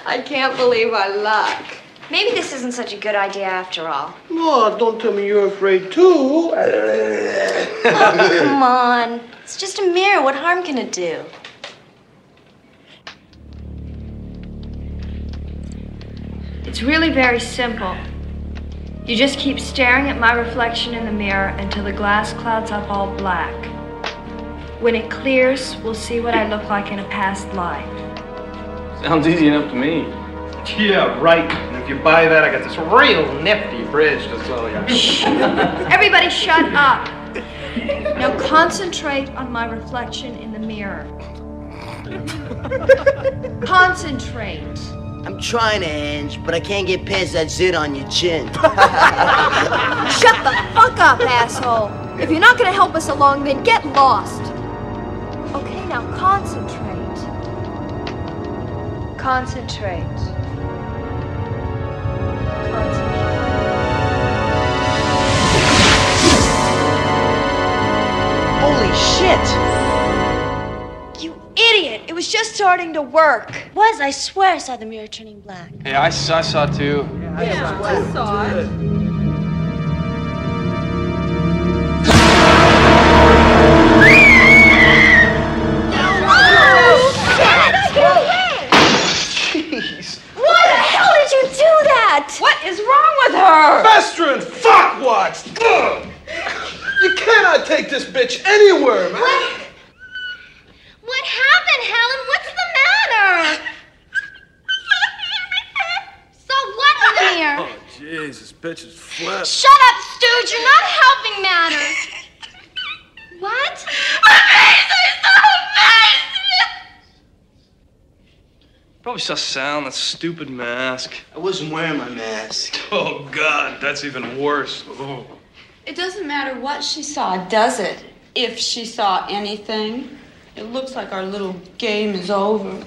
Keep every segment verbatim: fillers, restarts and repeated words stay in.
I can't believe our luck. Maybe this isn't such a good idea after all. Oh, don't tell me you're afraid too. Oh, come on. It's just a mirror. What harm can it do? It's really very simple. You just keep staring at my reflection in the mirror until the glass clouds up all black. When it clears, we'll see what I look like in a past life. Sounds easy enough to me. Yeah, right. And if you buy that, I got this real nifty bridge to sell you. Shh. Everybody shut up. Now concentrate on my reflection in the mirror. Concentrate. I'm trying to, Ange, but I can't get past that zit on your chin. Shut the fuck up, asshole. If you're not gonna help us along, then get lost. Okay, now concentrate. Concentrate. Holy shit! You idiot! It was just starting to work. Was, I swear I saw the mirror turning black. Yeah, I, I saw too. Yeah, I saw it. Jeez. Why the hell did you do that? What is wrong with her? Fester and fuckwads! Ugh! You cannot take this bitch anywhere, man. What? What happened, Helen? What's the matter? So what in the mirror? Oh, jeez, this bitch is flipped. Shut up, Stooge. You're not helping matters. What? Probably saw sound, that stupid mask. I wasn't wearing my mask. Oh, God, that's even worse. Oh. It doesn't matter what she saw, does it? If she saw anything. It looks like our little game is over.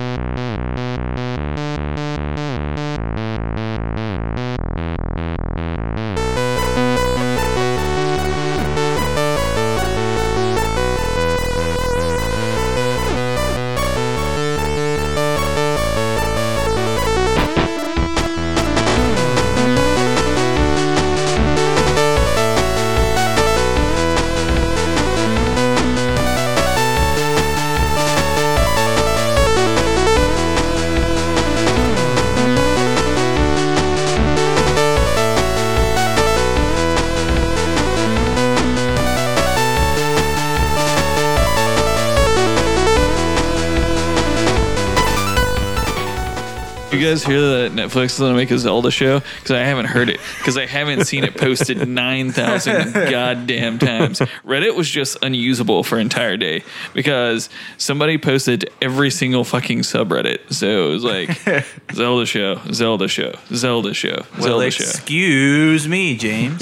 You guys hear that Netflix is going to make a Zelda show? Because I haven't heard it. Because I haven't seen it posted nine thousand goddamn times. Reddit was just unusable for an entire day because somebody posted every single fucking subreddit. So it was like, Zelda show, Zelda show, Zelda show, Zelda well, show. Excuse me, James.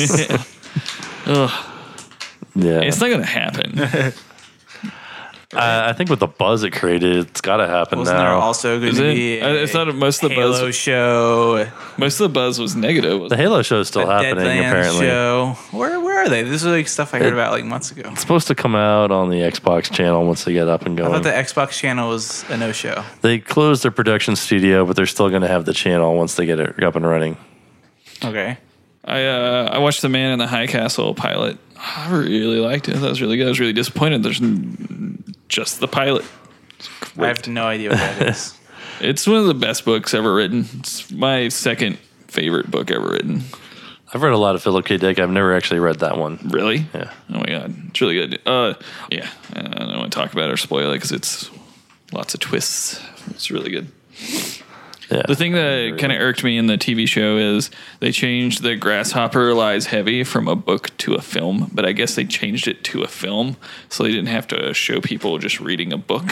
Ugh. Yeah. It's not going to happen. Uh, I think with the buzz it created, it's got to happen Wasn't now. there also going Is to it? be I- I thought most of the Halo buzz- show, Most of the buzz was negative. The wasn't it? Halo show is still a happening, Deadlands apparently. show. Where where are they? This is like stuff I heard It- about like months ago. It's supposed to come out on the Xbox channel once they get up and I going. thought the Xbox channel was a no show. They closed their production studio, but they're still going to have the channel once they get it up and running. Okay. I uh, I watched The Man in the High Castle pilot. I really liked it. That was really good. I was really disappointed. There's n- just the pilot. I have no idea what that is. It's one of the best books ever written. It's my second favorite book ever written. I've read a lot of Philip K. Dick. I've never actually read that one. Really? Yeah. Oh my god, it's really good. Uh, yeah. I don't want to talk about it or spoil it because it's lots of twists. It's really good. Yeah. The thing that kind of irked me in the T V show is they changed the Grasshopper Lies Heavy from a book to a film, but I guess they changed it to a film so they didn't have to show people just reading a book.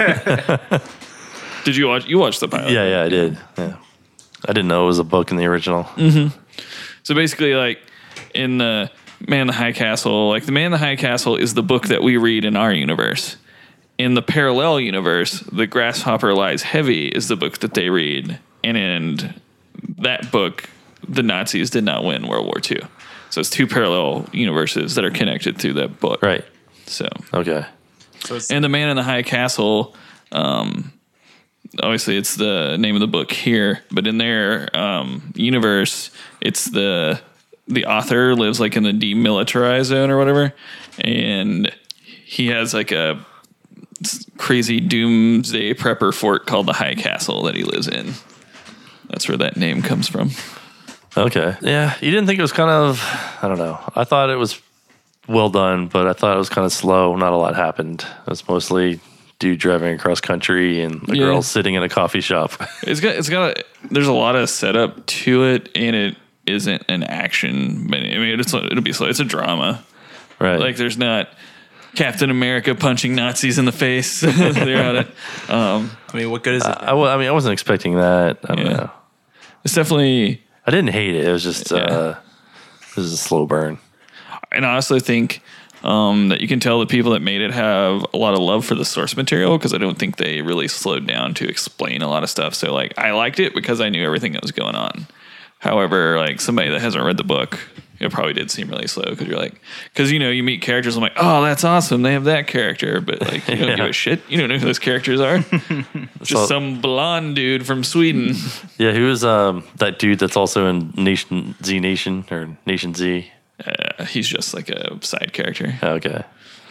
Did you watch? You watched the pilot? Yeah, yeah, I did. Yeah. I didn't know it was a book in the original. Mm-hmm. So basically, like in the Man in the High Castle, like the Man in the High Castle is the book that we read in our universe. In the parallel universe, The Grasshopper Lies Heavy is the book that they read. And in that book, the Nazis did not win World War Two. So it's two parallel universes that are connected through that book. Right. So Okay. So it's and The Man in the High Castle, um, obviously it's the name of the book here, but in their um, universe, it's the the author lives like in the demilitarized zone or whatever, and he has like a crazy doomsday prepper fort called the High Castle that he lives in. That's where that name comes from. Okay. Yeah, you didn't think it was kind of, I don't know. I thought it was well done, but I thought it was kind of slow. Not a lot happened. It was mostly dude driving across country and a Yeah. girl sitting in a coffee shop. It's got, it's got, a, there's a lot of setup to it, and it isn't an action. I mean, it's, it'll be slow. It's a drama. Right. Like, there's not Captain America punching Nazis in the face. They're on it. Um, I mean, what good is it? I, I, wa- I mean, I wasn't expecting that. I don't Yeah. know. it's definitely, I didn't hate it. It was just, Yeah. uh, it was a slow burn. and I also think um, that you can tell the people that made it have a lot of love for the source material, because I don't think they really slowed down to explain a lot of stuff. So, like, I liked it because I knew everything that was going on. However, like, somebody that hasn't read the book, it probably did seem really slow, because you're like, because, you know, you meet characters, I'm like, oh, that's awesome, they have that character, but, like, you don't Yeah. give a shit. You don't know who those characters are. Just So- some blonde dude from Sweden. Yeah, who was um, that dude that's also in Nation Z Nation or Nation Z? Uh, he's just like a side character. Okay.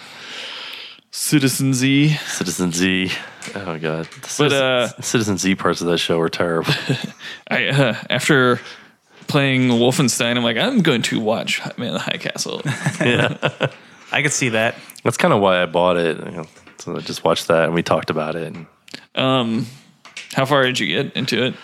Citizen Z. Citizen Z. Oh, God. The But, Citizen, uh, Citizen Z parts of that show were terrible. I uh, after playing Wolfenstein, I'm like, I'm going to watch Man in the High Castle. I could see that. That's kind of why I bought it. You know, so I just watched that and we talked about it. And, Um, how far did you get into it?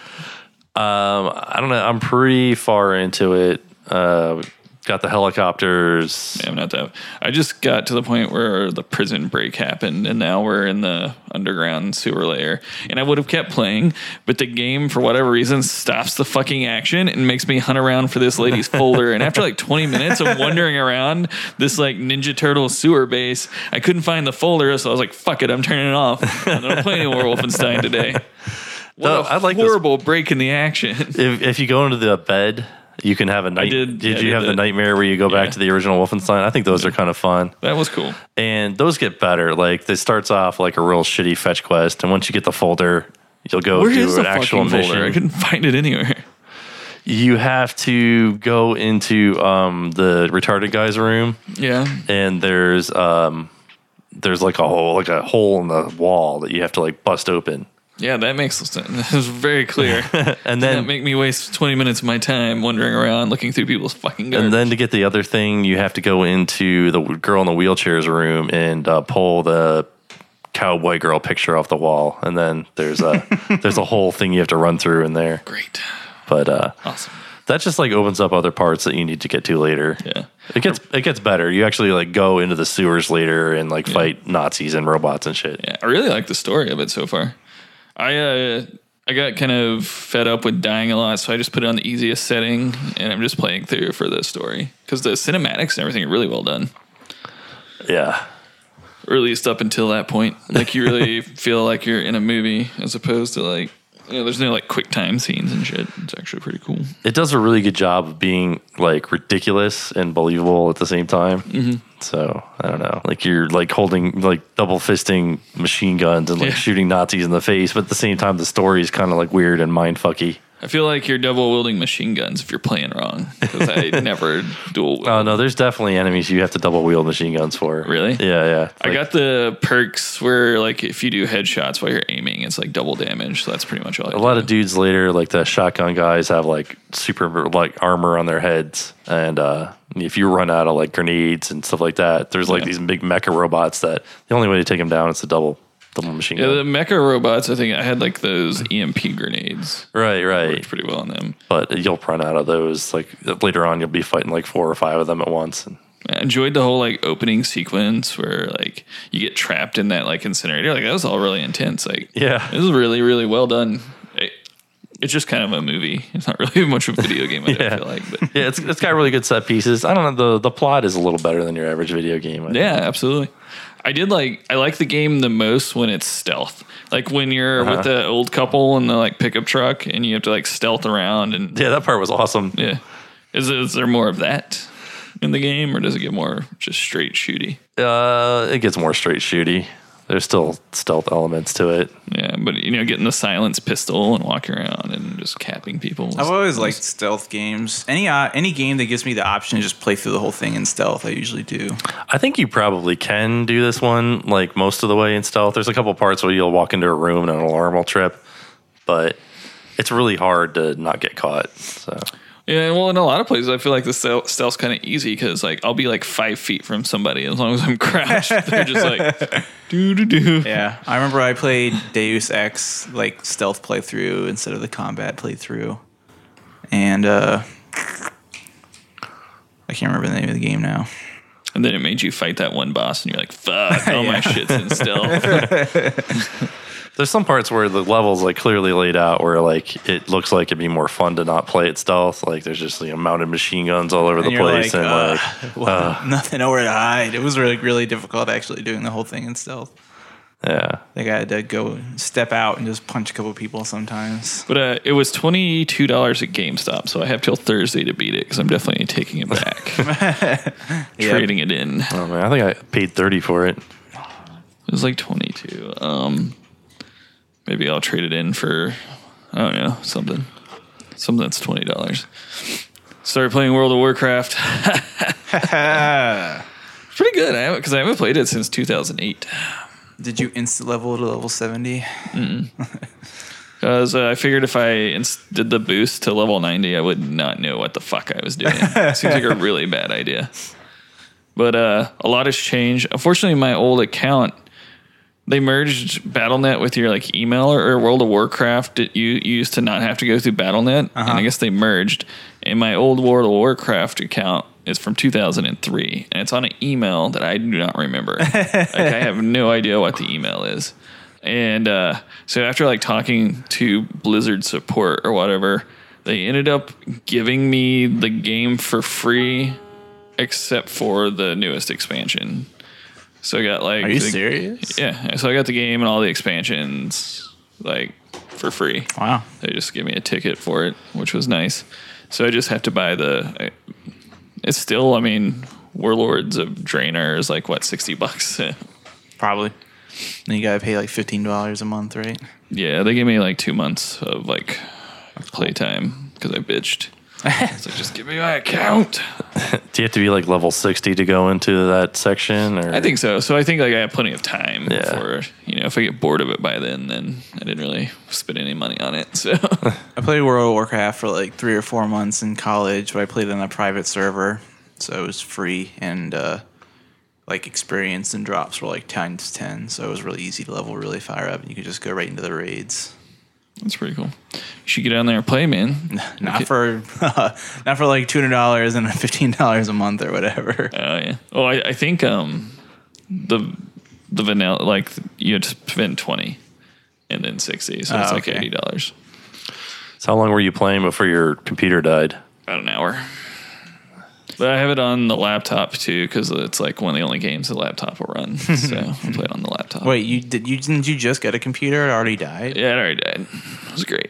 um, I don't know. I'm pretty far into it. Uh, got the helicopters. Yeah, I'm not that. I just got to the point where the prison break happened, and now we're in the underground sewer layer. And I would have kept playing, but the game, for whatever reason, stops the fucking action and makes me hunt around for this lady's folder. And after like twenty minutes of wandering around this like Ninja Turtle sewer base, I couldn't find the folder, so I was like, "Fuck it, I'm turning it off. I'm not playing any more Wolfenstein today." What No, a I like this- horrible break in the action. If, if you go into the bed, you can have a night. did- Did I you did have the that. nightmare where you go back Yeah. to the original Wolfenstein? I think those are kind of fun. That was cool. And those get better. Like, it starts off like a real shitty fetch quest, and once you get the folder, you'll go Where to is the an actual fucking mission. folder? I couldn't find it anywhere. You have to go into um, the retarded guy's room, Yeah. and there's um, there's like a hole, like a hole in the wall that you have to like bust open. Yeah, that makes sense. That was very clear. And That then make me waste twenty minutes of my time wandering around looking through people's fucking garbage. and then to get the other thing, you have to go into the girl in the wheelchair's room and uh, pull the cowboy girl picture off the wall. And then there's a there's a whole thing you have to run through in there. Great. But uh, Awesome. that just like opens up other parts that you need to get to later. Yeah. It gets it gets better. You actually like go into the sewers later and like fight Nazis and robots and shit. Yeah, I really like the story of it so far. I uh, I got kind of fed up with dying a lot, so I just put it on the easiest setting, and I'm just playing through for the story because the cinematics and everything are really well done. Yeah. Or at least up until that point, like you really feel like you're in a movie as opposed to like, you know, there's no like quick time scenes and shit. It's actually pretty cool. It does a really good job of being like ridiculous and believable at the same time. Mm-hmm. So I don't know, like you're like holding like double fisting machine guns and like Yeah. shooting Nazis in the face, but at the same time the story is kind of like weird and mind fucky. I feel like you're double wielding machine guns if you're playing wrong because I never dual wield. Oh no, there's definitely enemies you have to double wield machine guns for. Really? Yeah, yeah. I got the perks where, like, if you do headshots while you're aiming, it's like double damage. So that's pretty much all. I a lot of dudes later, like the shotgun guys, have like super like armor on their heads, and uh, if you run out of like grenades and stuff like that, there's like Yeah. these big mecha robots that the only way to take them down is to double double machine Yeah, gun. the mecha robots. I think I had like those E M P grenades. Right, right. Worked pretty well on them. But you'll run out of those. Like later on, you'll be fighting like four or five of them at once. And I enjoyed the whole like opening sequence where like you get trapped in that like incinerator. Like that was all really intense. Like yeah, it was really really well done. It, it's just kind of a movie. It's not really much of a video game. I yeah, don't feel like, but yeah, it's it's got really good set pieces. I don't know, the the plot is a little better than your average video game. I think. yeah, absolutely. I did like I like the game the most when it's stealth. Like when you're Uh-huh. with the old couple in the like pickup truck and you have to like stealth around and yeah, that part was awesome. yeah. Is is there more of that in the game or does it get more just straight shooty? Uh, it gets more straight shooty. there's still stealth elements to it. Yeah, but you know, getting the silence pistol and walking around and just capping people. was- I've always was- liked stealth games. Any uh, any game that gives me the option to just play through the whole thing in stealth, I usually do. I think you probably can do this one like most of the way in stealth. There's a couple parts where you'll walk into a room and an alarm will trip, but it's really hard to not get caught. So Yeah, well, in a lot of places, I feel like the stealth, stealth's kind of easy because, like, I'll be like five feet from somebody as long as I'm crouched. They're just like, doo doo doo. Yeah, I remember I played Deus Ex like stealth playthrough instead of the combat playthrough, and uh, I can't remember the name of the game now. And then it made you fight that one boss, and you're like, fuck, all my shit's in stealth. there's some parts where the level's like clearly laid out where like it looks like it'd be more fun to not play it stealth. Like there's just you know, mounted machine guns all over And the you're place, like, and uh, like well, uh, nothing nowhere to hide. It was really really difficult actually doing the whole thing in stealth. yeah. I think I had to go step out and just punch a couple people sometimes. But uh, it was twenty-two dollars at GameStop, so I have till Thursday to beat it because I'm definitely taking it back. Trading it in. Oh man, I think I paid thirty for it. It was like twenty-two. Um, maybe I'll trade it in for, I don't know, something. Something that's twenty dollars. Started playing World of Warcraft. Pretty good. I haven't because I haven't played it since two thousand eight. Did you insta level to level seventy? Because uh, I figured if I inst- did the boost to level ninety, I would not know what the fuck I was doing. Seems like a really bad idea. But uh, a lot has changed. Unfortunately, my old account, they merged Battle dot net with your like email or, or World of Warcraft. It, you, you used to not have to go through Battle dot net, Uh-huh. and I guess they merged. And my old World of Warcraft account is from two thousand three, and it's on an email that I do not remember. Like I have no idea what the email is. And uh, so after like talking to Blizzard support or whatever, they ended up giving me the game for free, except for the newest expansion. So I got like, Are you the, serious? Yeah. So I got the game and all the expansions like for free. Wow. They just gave me a ticket for it, which was nice. So I just have to buy the. I, it's still, I mean, Warlords of Draenor is like what sixty bucks. Probably. Then you gotta pay like fifteen dollars a month, right? Yeah, they gave me like two months of like playtime because I bitched. It's like, just give me my account. Do you have to be like level sixty to go into that section? Or? I think so. So I think like I have plenty of time Yeah. for, you know, if I get bored of it by then, then I didn't really spend any money on it. So I played World of Warcraft for like three or four months in college, but I played on a private server, so it was free and uh, like experience and drops were like times ten, so it was really easy to level really far up, and you could just go right into the raids. that's pretty cool. You should get down there and play, man. Not for not for like two hundred dollars and fifteen dollars a month or whatever. Oh yeah. Oh, I, I think um the the vanilla like you had to spend twenty and then sixty, so it's Oh, like okay. eighty dollars. So how long were you playing before your computer died? About an hour. But I have it on the laptop too because it's like one of the only games the laptop will run. So I play it on the laptop. Wait, you did you didn't you just get a computer? It already died. Yeah, it already died. It was great.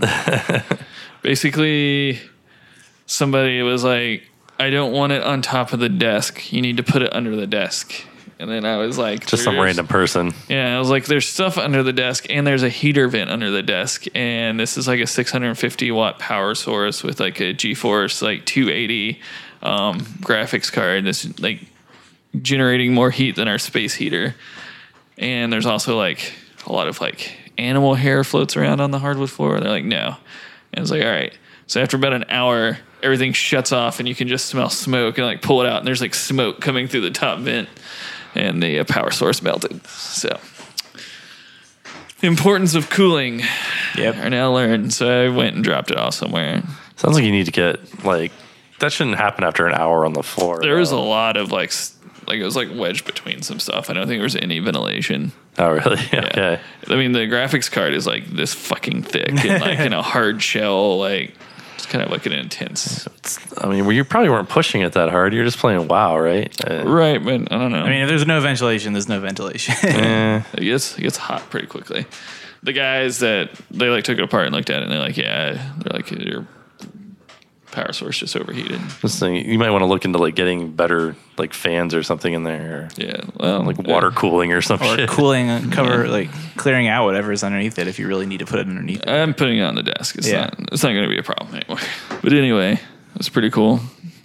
Basically, somebody was like, I don't want it on top of the desk. You need to put it under the desk. And then I was like, Just some "There's-" random person. Yeah, I was like, there's stuff under the desk, and there's a heater vent under the desk, and this is like a six hundred fifty watt power source with like a GeForce like two eighty um, graphics card. That's like generating more heat than our space heater. And there's also like a lot of like animal hair floats around on the hardwood floor. They're like, no. And it's like, all right. So after about an hour, everything shuts off, and you can just smell smoke and like pull it out, and there's like smoke coming through the top vent. And the uh, power source melted. So, the importance of cooling Yep. are now learned. So I went and dropped it off somewhere. Sounds like you need to get like that shouldn't happen after an hour on the floor. There was a though. lot of like, s- like it was like wedged between some stuff. I don't think there was any ventilation. Oh really? Okay. I mean, the graphics card is like this fucking thick and like in a hard shell. Like it's kind of like an intense. I mean, well, you probably weren't pushing it that hard. You're just playing WoW, right? Uh, Right, but I don't know. I mean, if there's no ventilation, there's no ventilation. eh. It gets it gets hot pretty quickly. The guys that they like took it apart and looked at it, and they're like, "Yeah," they're like, "You're power source just overheated. This thing, you might want to look into like getting better like fans or something in there. Or Yeah, well, like water yeah. cooling or something. Or cooling and cover, like clearing out whatever's underneath it if you really need to put it underneath it. I'm putting it on the desk. It's Yeah. not. It's not going to be a problem anymore. But anyway, it's pretty cool.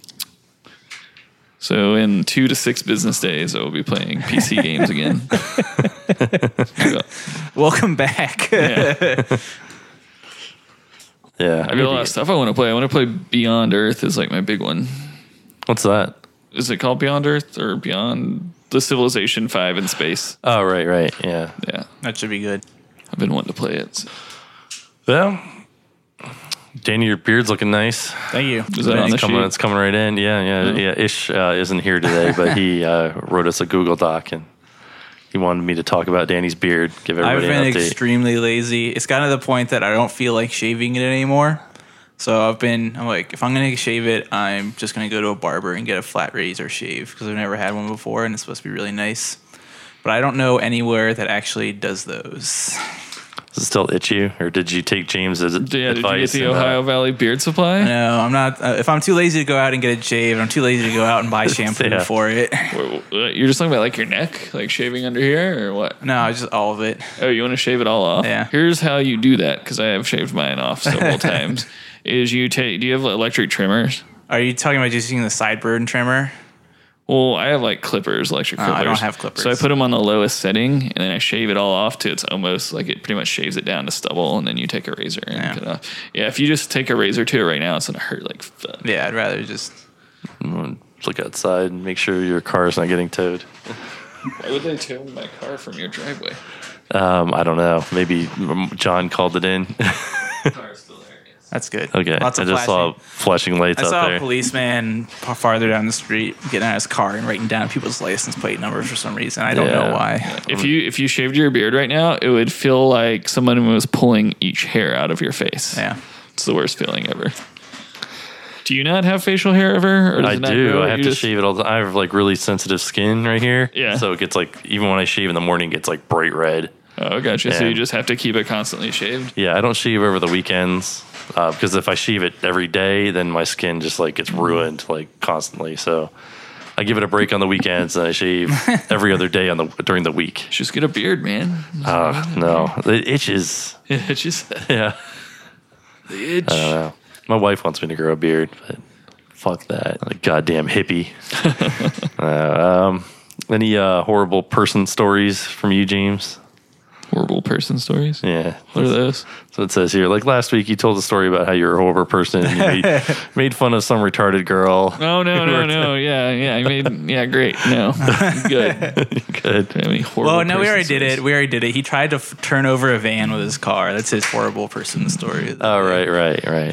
So in two to six business days, I will be playing P C games again. Welcome back. Yeah. Yeah, I got a lot of stuff I want to play. I want to play Beyond Earth is like my big one. What's that? Is it called Beyond Earth or Beyond the Civilization five in space? Oh, right, right. Yeah. Yeah. That should be good. I've been wanting to play it. So. Well, Danny, your beard's looking nice. Thank you. Is that on it's the coming, sheet? It's coming right in. Yeah, yeah, Oh. yeah. Ish uh, isn't here today, but he uh, wrote us a Google Doc and he wanted me to talk about Danny's beard, give I've everybody been an update. extremely lazy. It's gotten to the point that I don't feel like shaving it anymore. So I've been, I'm like, if I'm going to shave it, I'm just going to go to a barber and get a flat razor shave because I've never had one before and it's supposed to be really nice. But I don't know anywhere that actually does those. Does it still itch you, or did you take James's Yeah, did you get advice? the and, uh, Ohio Valley Beard Supply? No, I'm not. Uh, if I'm too lazy to go out and get it shaved, I'm too lazy to go out and buy shampoo Yeah. for it. Wait, what, you're just talking about like your neck, like shaving under here, or what? No, just all of it. Oh, you want to shave it all off? Yeah. Here's how you do that, because I have shaved mine off several times. Is you take? Do you have electric trimmers? Are you talking about just using the sideburn trimmer? Well, I have like clippers, electric Oh, clippers. I don't have clippers. So I put them on the lowest setting, and then I shave it all off to it's almost like it pretty much shaves it down to stubble, and then you take a razor and Yeah. cut it off. Yeah, if you just take a razor to it right now, it's gonna hurt like fuck. Yeah, I'd rather just. Look outside and make sure your car's not getting towed. Why would they tow my car from your driveway? Um, I don't know. Maybe John called it in. Car's still there. Yes. That's good. Okay, Lots I of just flashing. saw flashing lights I out saw there. a policeman far- farther down the street getting out of his car and writing down people's license plate numbers for some reason. I don't Yeah. know why. If you if you shaved your beard right now, it would feel like someone was pulling each hair out of your face. Yeah. It's the worst feeling ever. Do you not have facial hair ever? Or does I it not do. grow? I have You to just- shave it all the time. I have like really sensitive skin right here. Yeah. So it gets like, even when I shave in the morning, it gets like bright red. Oh, gotcha. So Yeah. you just have to keep it constantly shaved. Yeah, I don't shave over the weekends uh, because if I shave it every day, then my skin just like gets ruined like constantly. So I give it a break on the weekends and I shave every other day on the during the week. Just get a beard, man. Uh, no, it itches. It just Yeah, the itch. I don't know. My wife wants me to grow a beard, but fuck that. Like goddamn hippie. uh, um, any uh, horrible person stories from you, James? Horrible person stories. Yeah. What are those? So it says here, like last week, you told a story about how you're a horrible person and you made, made fun of some retarded girl. No, no, no, no. Yeah, yeah. I made. Yeah, great. No, good. Good. I mean, horrible. Well, no, we person already did stories. it. We already did it. He tried to f- turn over a van with his car. That's his horrible person story. Oh, right, right, right.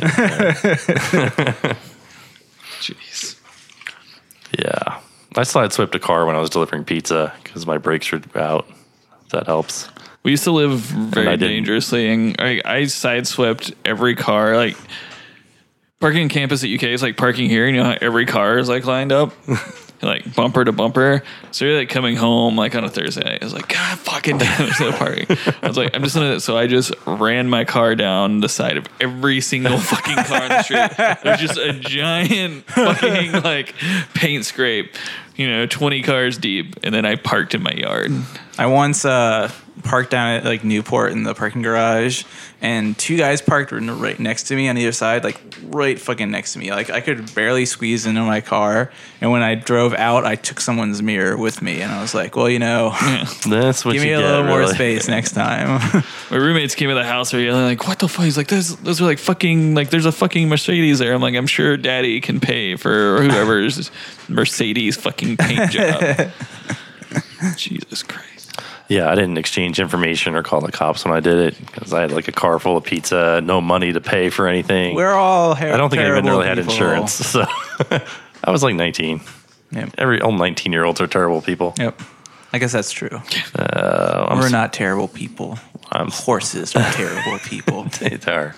Jeez. Yeah. I sideswiped a car when I was delivering pizza because my brakes were out. If that helps. We used to live I very didn't. dangerously, and I, I sideswept every car. Like parking in campus at U K is like parking here. You know how every car is like lined up, like bumper to bumper. So you're like coming home like on a Thursday night. I was like, God, fucking damn, there's no parking. I was like, I'm just gonna. So I just ran my car down the side of every single fucking car on the street. There's just a giant fucking like paint scrape. You know, twenty cars deep, and then I parked in my yard. I once uh, parked down at like Newport in the parking garage, and two guys parked right next to me on either side, like right fucking next to me. Like I could barely squeeze into my car, and when I drove out, I took someone's mirror with me, and I was like, well, you know, That's what give you me a get, little more really. space next time. My roommates came in the house, are yelling like, "What the fuck?" He's like, "Those, those are like fucking like, there's a fucking Mercedes there." I'm like, "I'm sure Daddy can pay for whoever's Mercedes fucking paint job." Jesus Christ. Yeah, I didn't exchange information or call the cops when I did it because I had like a car full of pizza, no money to pay for anything. We're all her- I don't think I even terrible really had people. insurance. So I was like nineteen. Yep. Every all nineteen year olds are terrible people. Yep. I guess that's true. Uh, I'm We're s- not terrible people. I'm Horses are terrible people. They are.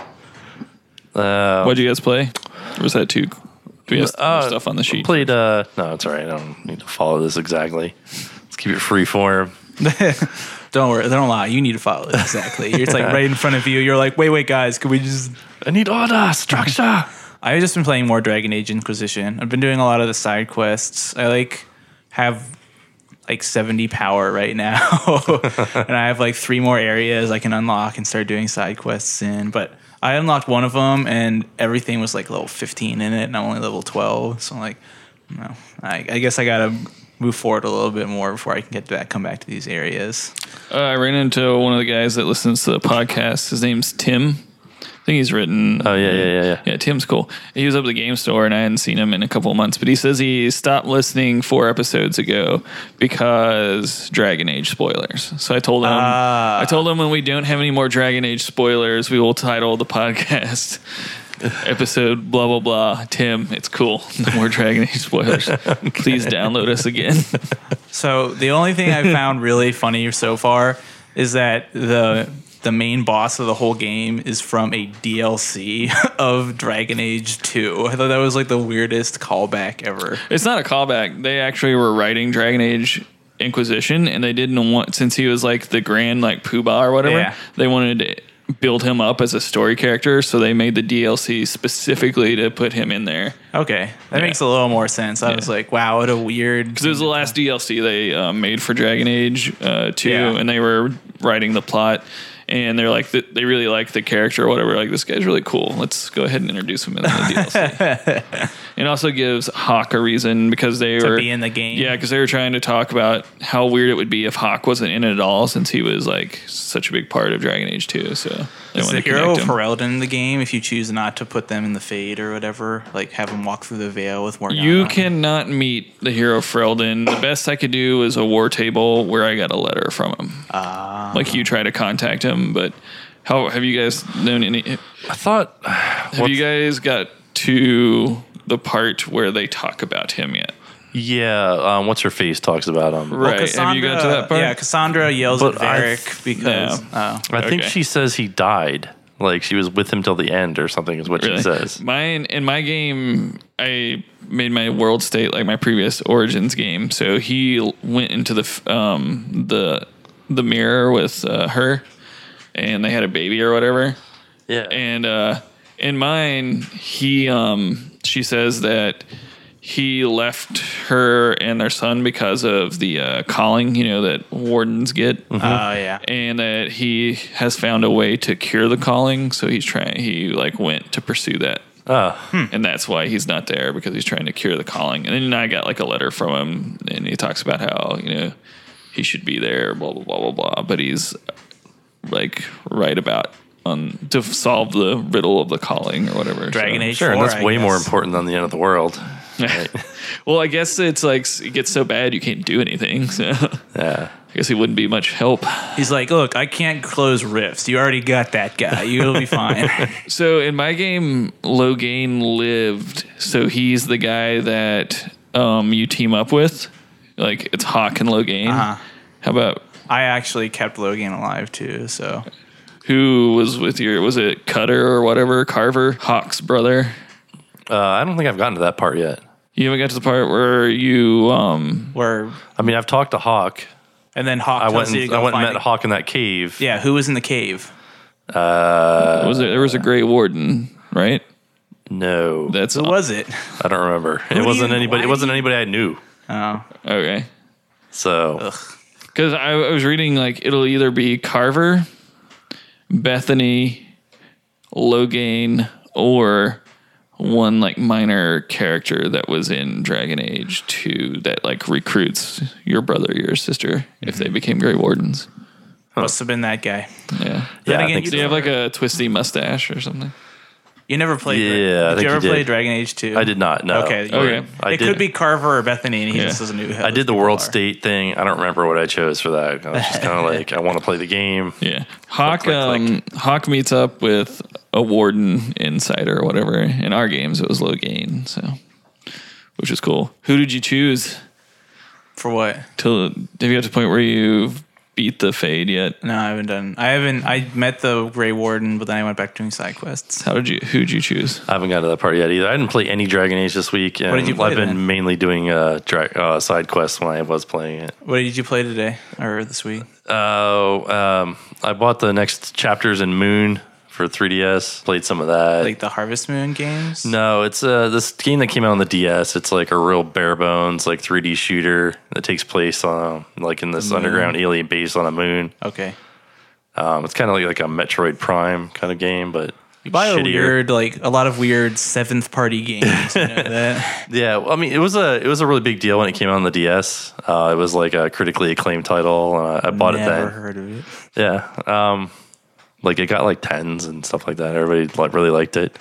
Uh, What'd you guys play? Or was that too? Do we have uh, stuff on the sheet? Played. Uh, no, it's all right. I don't need to follow this exactly. Let's keep it free form. Don't worry. Don't lie. You need to follow it exactly. It's like right in front of you. You're like, wait, wait, guys. Can we just? I need order, structure. I've just been playing more Dragon Age Inquisition. I've been doing a lot of the side quests. I like have like seventy power right now, and I have like three more areas I can unlock and start doing side quests in. But I unlocked one of them, and everything was like level fifteen in it, and I'm only level twelve. So I'm like, no, I, I guess I gotta move forward a little bit more before I can get back, come back to these areas. Uh, I ran into one of the guys that listens to the podcast. His name's Tim. I think he's written. Oh yeah, yeah, yeah, yeah. Yeah, Tim's cool. He was up at the game store, and I hadn't seen him in a couple of months. But he says he stopped listening four episodes ago because Dragon Age spoilers. So I told him, Ah. I told him when we don't have any more Dragon Age spoilers, we will title the podcast episode blah blah blah. Tim, it's cool. No more Dragon Age spoilers. Please download us again. So the only thing I found really funny so far is that the the main boss of the whole game is from a D L C of Dragon Age two. I thought that was like the weirdest callback ever. It's not a callback. They actually were writing Dragon Age Inquisition, and they didn't want, since he was like the grand like poobah or whatever, Yeah. they wanted to build him up as a story character, so they made the D L C specifically to put him in there. Okay, that Yeah. makes a little more sense. I Yeah. was like, wow, what a weird. Because it was the last D L C they uh, made for Dragon Age uh, two, Yeah. and they were writing the plot. And they're like, the, they really like the character or whatever. Like, this guy's really cool. Let's go ahead and introduce him in the D L C. It also gives Hawk a reason because they To were be in the game. Yeah, because they were trying to talk about how weird it would be if Hawk wasn't in it at all, since he was like such a big part of Dragon Age two. So they Is the wanted to hero connect of him. Ferelden in the game if you choose not to put them in the Fade or whatever? Like have them walk through the veil with Morgana? You cannot meet the hero Ferelden. The best I could do is a war table where I got a letter from him. Uh, Like you try to contact him, but how have you guys known any? I thought. Have you guys got to the part where they talk about him yet? Yeah, um, what's her face talks about him. Right. Have you got to that part? Yeah, Cassandra yells But at I Varric th- because. No. Oh. I think Okay. she says he died. Like she was with him till the end or something is what Really? she says. Mine in my game, I made my world state like my previous Origins game. So he l- went into the f- um the the mirror with uh, her, and they had a baby or whatever. Yeah. And uh, in mine, he um she says that he left her and their son because of the uh, calling, you know, that wardens get. Oh, yeah. And that he has found a way to cure the calling, so he's trying. He like went to pursue that, Oh. and that's why he's not there, because he's trying to cure the calling. And then I got like a letter from him, and he talks about how, you know, he should be there, blah blah blah blah blah. But he's like right about on to solve the riddle of the calling or whatever. Dragon so. Age Sure, and four, that's I way more guess. important than the end of the world. Right. Well, I guess it's like it gets so bad you can't do anything. So Yeah. I guess he wouldn't be much help. He's like, look, I can't close rifts. You already got that guy. You'll be fine. So in my game, Logain lived, so he's the guy that um, you team up with. Like it's Hawk and Logain. Uh-huh. How about I actually kept Logan alive too, so. who was with your? Was it Cutter or whatever? Carver, Hawk's brother. Uh, I don't think I've gotten to that part yet. You haven't got to the part where you. Um, Where I mean, I've talked to Hawk. and then Hawk I tells went you and, to go I went and find met a- Hawk in that cave. Yeah, who was in the cave? Uh, was it? There was a Grey Warden, right? no, That's Who was it? I don't remember. do It wasn't you- anybody. why It wasn't do you- anybody I knew. Oh, okay. So Because I, I was reading like it'll either be Carver, Bethany, Logain, or one like minor character that was in Dragon Age two that like recruits your brother or your sister if they became Grey Wardens. must have been that guy. Yeah. Yeah, I again, think you Do you have like a twisty mustache or something? You never played. Yeah, I Did think you ever you play did. Dragon Age two? I did not. No. Okay. you- Okay. I it did. could be Carver or Bethany, and he Yeah. just doesn't know. who I did the those world people are. state thing. I don't remember what I chose for that. I was just kind of like, I want to play the game. Yeah. Hawk click, um Hawk meets up with a warden insider or whatever. In our games it was Logain, so which is cool. Who did you choose? For what? Till have you got to the point where you beat the Fade yet? No, I haven't done. I haven't. I met the Grey Warden, but then I went back doing side quests. How did you who'd you choose? I haven't got to that part yet either. I didn't play any Dragon Age this week. And What did you play I've been then? mainly doing uh, dra- uh, side quests when I was playing it. What did you play today or this week? Oh, um, I bought the next chapters in Moon for three D S. Played some of that. Like the Harvest Moon games? No, it's uh, this game that came out on the D S. It's like a real bare bones, like three D shooter that takes place on like in this underground alien base on a moon. Okay. Um, it's kind of like, like a Metroid Prime kind of game, but You buy a shittier. weird, like a lot of weird seventh party games. You know that? Yeah, well, I mean, it was a it was a really big deal when it came out on the D S. Uh, it was like a critically acclaimed title, and I, I bought Never it then. heard of it. Yeah, um, like it got like tens and stuff like that. Everybody like really liked it.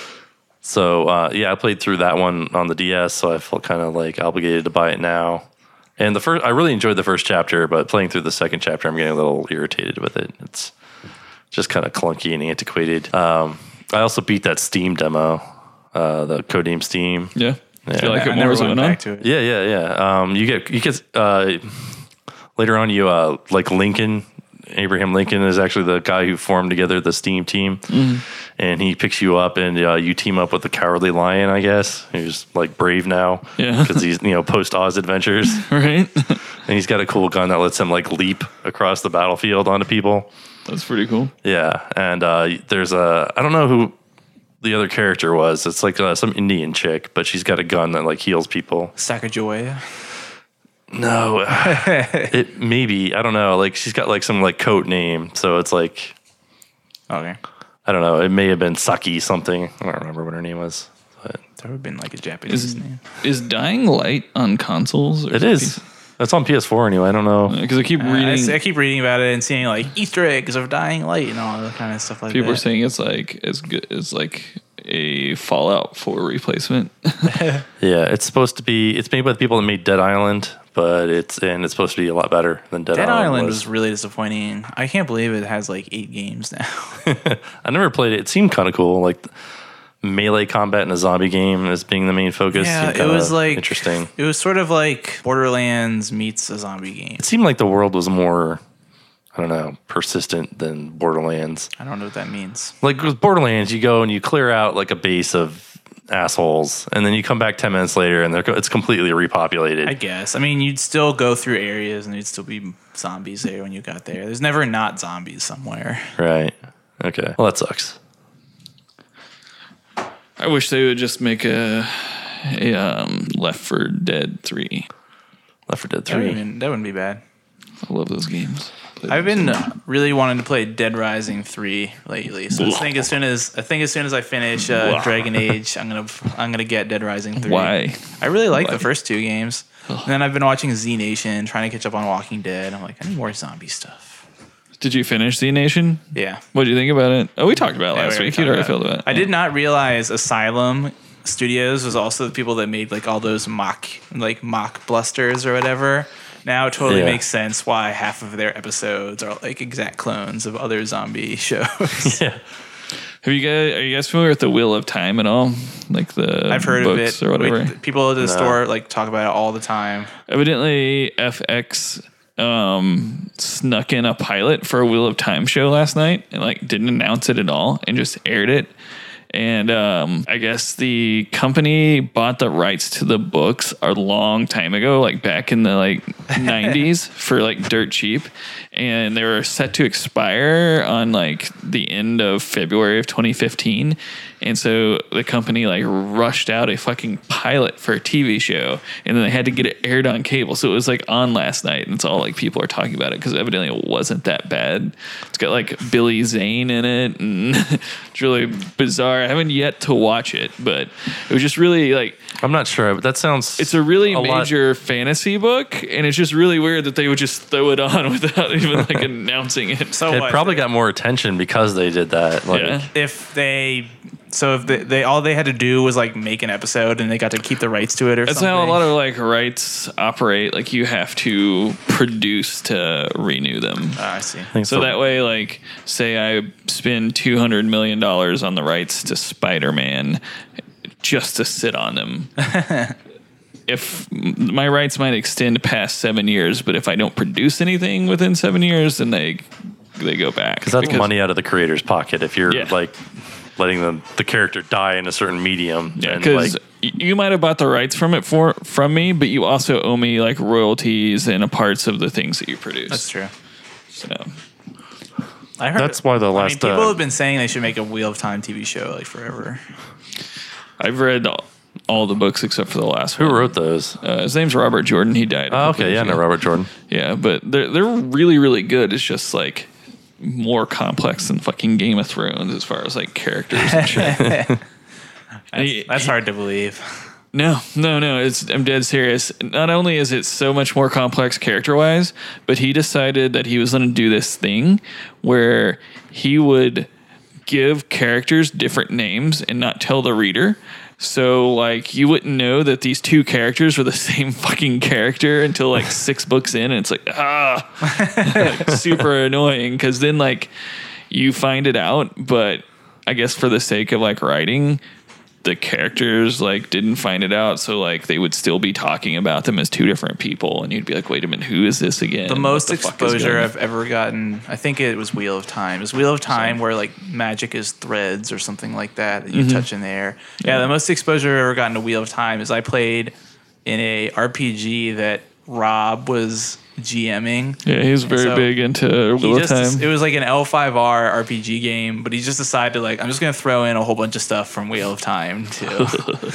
So uh, yeah, I played through that one on the D S, so I felt kind of like obligated to buy it now. And the first, I really enjoyed the first chapter, but playing through the second chapter, I'm getting a little irritated with it. It's just kind of clunky and antiquated. Um, I also beat that Steam demo, uh, the Codename Steam. Yeah. Yeah. Do you like I it more never as it went went on? back to it. Yeah, yeah, yeah. Um, you get you get uh, later on. You uh, like Lincoln. Abraham Lincoln is actually the guy who formed together the Steam team, Mhm. and he picks you up, and uh, you team up with the Cowardly Lion, I guess, who's like brave now, Yeah. because he's you know post Oz adventures, Right? and he's got a cool gun that lets him like leap across the battlefield onto people. That's pretty cool. Yeah, and uh, there's a I don't know who the other character was. It's like uh, some Indian chick, but she's got a gun that like heals people. Sacagawea. No, it maybe I don't know. Like she's got like some like code name, so it's like Okay. I don't know. It may have been Saki something. I don't remember what her name was. But That would have been like a Japanese Is, name. is Dying Light on consoles? Or it is. It's on P S four anyway. I don't know. Because I keep Uh, I, reading. I keep reading about it and seeing like Easter eggs of Dying Light and all that kind of stuff like People that. are saying it's like as good as like a Fallout four replacement. Yeah, it's supposed to be. It's made by the people that made Dead Island, but it's and it's supposed to be a lot better than Dead, Dead Island, Island was. was really disappointing. I can't believe it has like eight games now. I never played it. It seemed kind of cool, like melee combat in a zombie game as being the main focus. Yeah, seemed it was kinda like interesting. It was sort of like Borderlands meets a zombie game. It seemed like the world was more, I don't know, persistent than Borderlands. I don't know what that means. Like with Borderlands, you go and you clear out like a base of assholes, and then you come back ten minutes later, and they're, it's completely repopulated. I guess. I mean, you'd still go through areas and there'd still be zombies there when you got there. There's never not zombies somewhere. Right. Okay. Well, that sucks. I wish they would just make a, a um, Left four Dead three. Left four Dead That wouldn't, three. even- that wouldn't be bad. I love those games. Play I've them been so much. really wanting to play Dead Rising three lately. So I think as soon as I think as soon as I finish uh, Blah. Dragon Age, I'm gonna I'm gonna get Dead Rising three. Why? I really like Why? the first two games. And then I've been watching Z Nation, trying to catch up on Walking Dead. I'm like, I need more zombie stuff. Did you finish Z Nation? Yeah. What did you think about it? Oh, we talked about it Yeah, last we week. already You'd already talked felt about about it. I did not realize Asylum Studios was also the people that made like all those mock like mock blusters or whatever. Now it totally Yeah. makes sense why half of their episodes are like exact clones of other zombie shows. Yeah. Have you guys? Are you guys familiar with the Wheel of Time at all? Like the I've heard of books it. or whatever. Wait, people at the No. store like talk about it all the time. Evidently, F X um, snuck in a pilot for a Wheel of Time show last night and like didn't announce it at all and just aired it. And um, I guess the company bought the rights to the books a long time ago, like back in the like nineties for like dirt cheap. And they were set to expire on like the end of February of twenty fifteen. And so the company like rushed out a fucking pilot for a T V show, and then they had to get it aired on cable. So it was like on last night, and it's all like people are talking about it because evidently it wasn't that bad. It's got like Billy Zane in it, and it's really bizarre. I haven't yet to watch it, but it was just really like I'm not sure, but that sounds. it's a really a lot- major fantasy book, and it's just really weird that they would just throw it on without even like announcing it. So It what? probably got more attention because they did that. Like, Yeah. if they so if they, they all they had to do was like make an episode and they got to keep the rights to it or That's something. how a lot of like rights operate. Like you have to produce to renew them. Ah, I see. I think So for- that way, like, say I spend two hundred million dollars on the rights to Spider-Man just to sit on them. If my rights might extend past seven years, but if I don't produce anything within seven years, then they they go back. Because that's money out of the creator's pocket. If you're Yeah. like letting the, the character die in a certain medium, Yeah, then, because like, you might have bought the rights from it for from me, but you also owe me like royalties and a parts of the things that you produce. That's true. So I heard That's why the I mean, last. people uh, have been saying they should make a Wheel of Time T V show like forever. I've read all, all the books except for the last who one. wrote those? Uh, his name's Robert Jordan. He died. a Oh, couple okay, yeah, years no, ago. Robert Jordan. Yeah, but they're they're really really good. It's just like more complex than fucking Game of Thrones as far as like characters and shit. That's, he- that's hard to believe. No, no, no. It's I'm dead serious. Not only is it so much more complex character wise, but he decided that he was going to do this thing where he would give characters different names and not tell the reader. So like you wouldn't know that these two characters were the same fucking character until like six books in, and it's like ah, like, super annoying because then like you find it out, but I guess for the sake of like writing, the characters like didn't find it out, so like they would still be talking about them as two different people, and you'd be like, wait a minute, who is this again? The What most the fuck is exposure going on? I've ever gotten, I think it was Wheel of Time. It was Wheel of Time where like magic is threads or something like that that you Mhm. touch in there. Yeah, the most exposure I've ever gotten to Wheel of Time is I played in a R P G that Rob was GMing. Yeah, he was And very so big into he Wheel of just- Time. It was like an L five R R P G game, but he just decided like I'm just gonna throw in a whole bunch of stuff from Wheel of Time too.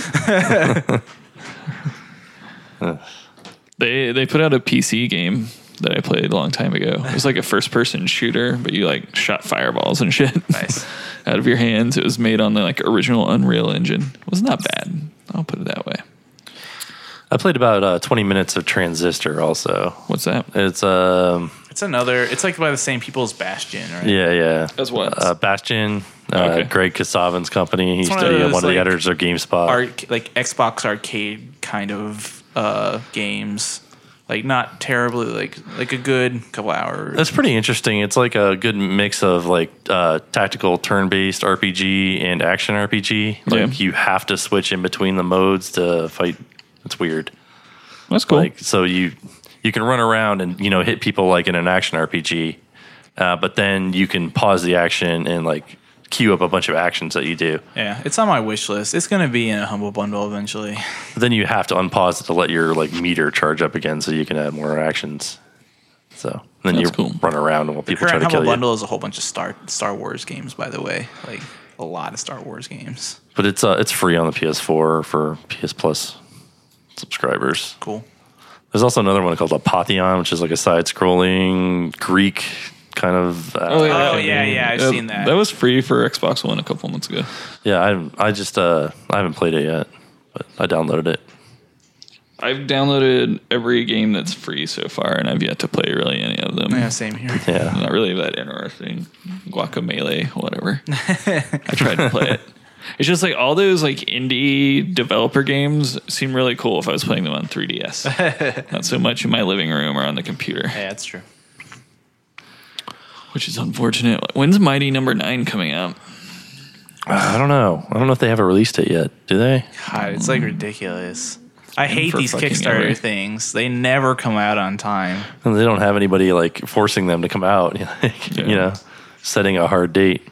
They they put out a P C game that I played a long time ago. It was like a first person shooter, but you like shot fireballs and shit Nice. out of your hands. It was made on the like original Unreal Engine. It was not bad. I'll put it that way. I played about uh, twenty minutes of Transistor. Also, what's that? It's um, It's another. It's like by the same people as Bastion, right? yeah, yeah. As what? Uh, Bastion, uh, Okay. Greg Kasavin's company. He's It's one, one of of, those, one of the like, editors of GameSpot. Arc, like Xbox arcade kind of uh, games, like not terribly like like a good couple hours. That's pretty interesting. It's like a good mix of like uh, tactical turn-based R P G and action R P G. Like Yeah. you have to switch in between the modes to fight. It's weird. That's cool. Like so you you can run around and you know hit people like in an action R P G, uh, but then you can pause the action and like queue up a bunch of actions that you do. Yeah, it's on my wish list. It's gonna be in a Humble Bundle eventually. But then you have to unpause it to let your like meter charge up again so you can add more actions. So then That's you cool. run around while The people try current to Humble kill you. Bundle is a whole bunch of Star Star Wars games, by the way, like a lot of Star Wars games. But it's uh, it's free on the P S four for P S Plus subscribers. Cool. There's also another one called Apotheon, which is like a side-scrolling Greek kind of. Uh, Oh, yeah, yeah, I've seen that. That was free for Xbox One a couple months ago. Yeah, I I just uh, I haven't played it yet, but I downloaded it. I've downloaded every game that's free so far, and I've yet to play really any of them. Yeah, same here. Yeah, Not really that interesting. Guacamelee, whatever. I tried to play it. It's just like all those like indie developer games seem really cool if I was playing them on three D S. Not so much in my living room or on the computer, Yeah, that's true. which is unfortunate. When's Mighty Number Nine coming out? I don't know. I don't know if they have a release date yet. Do they? God, it's like ridiculous. I And hate for these fucking Kickstarter ever. things. They never come out on time. And they don't have anybody like forcing them to come out. You know, setting a hard date.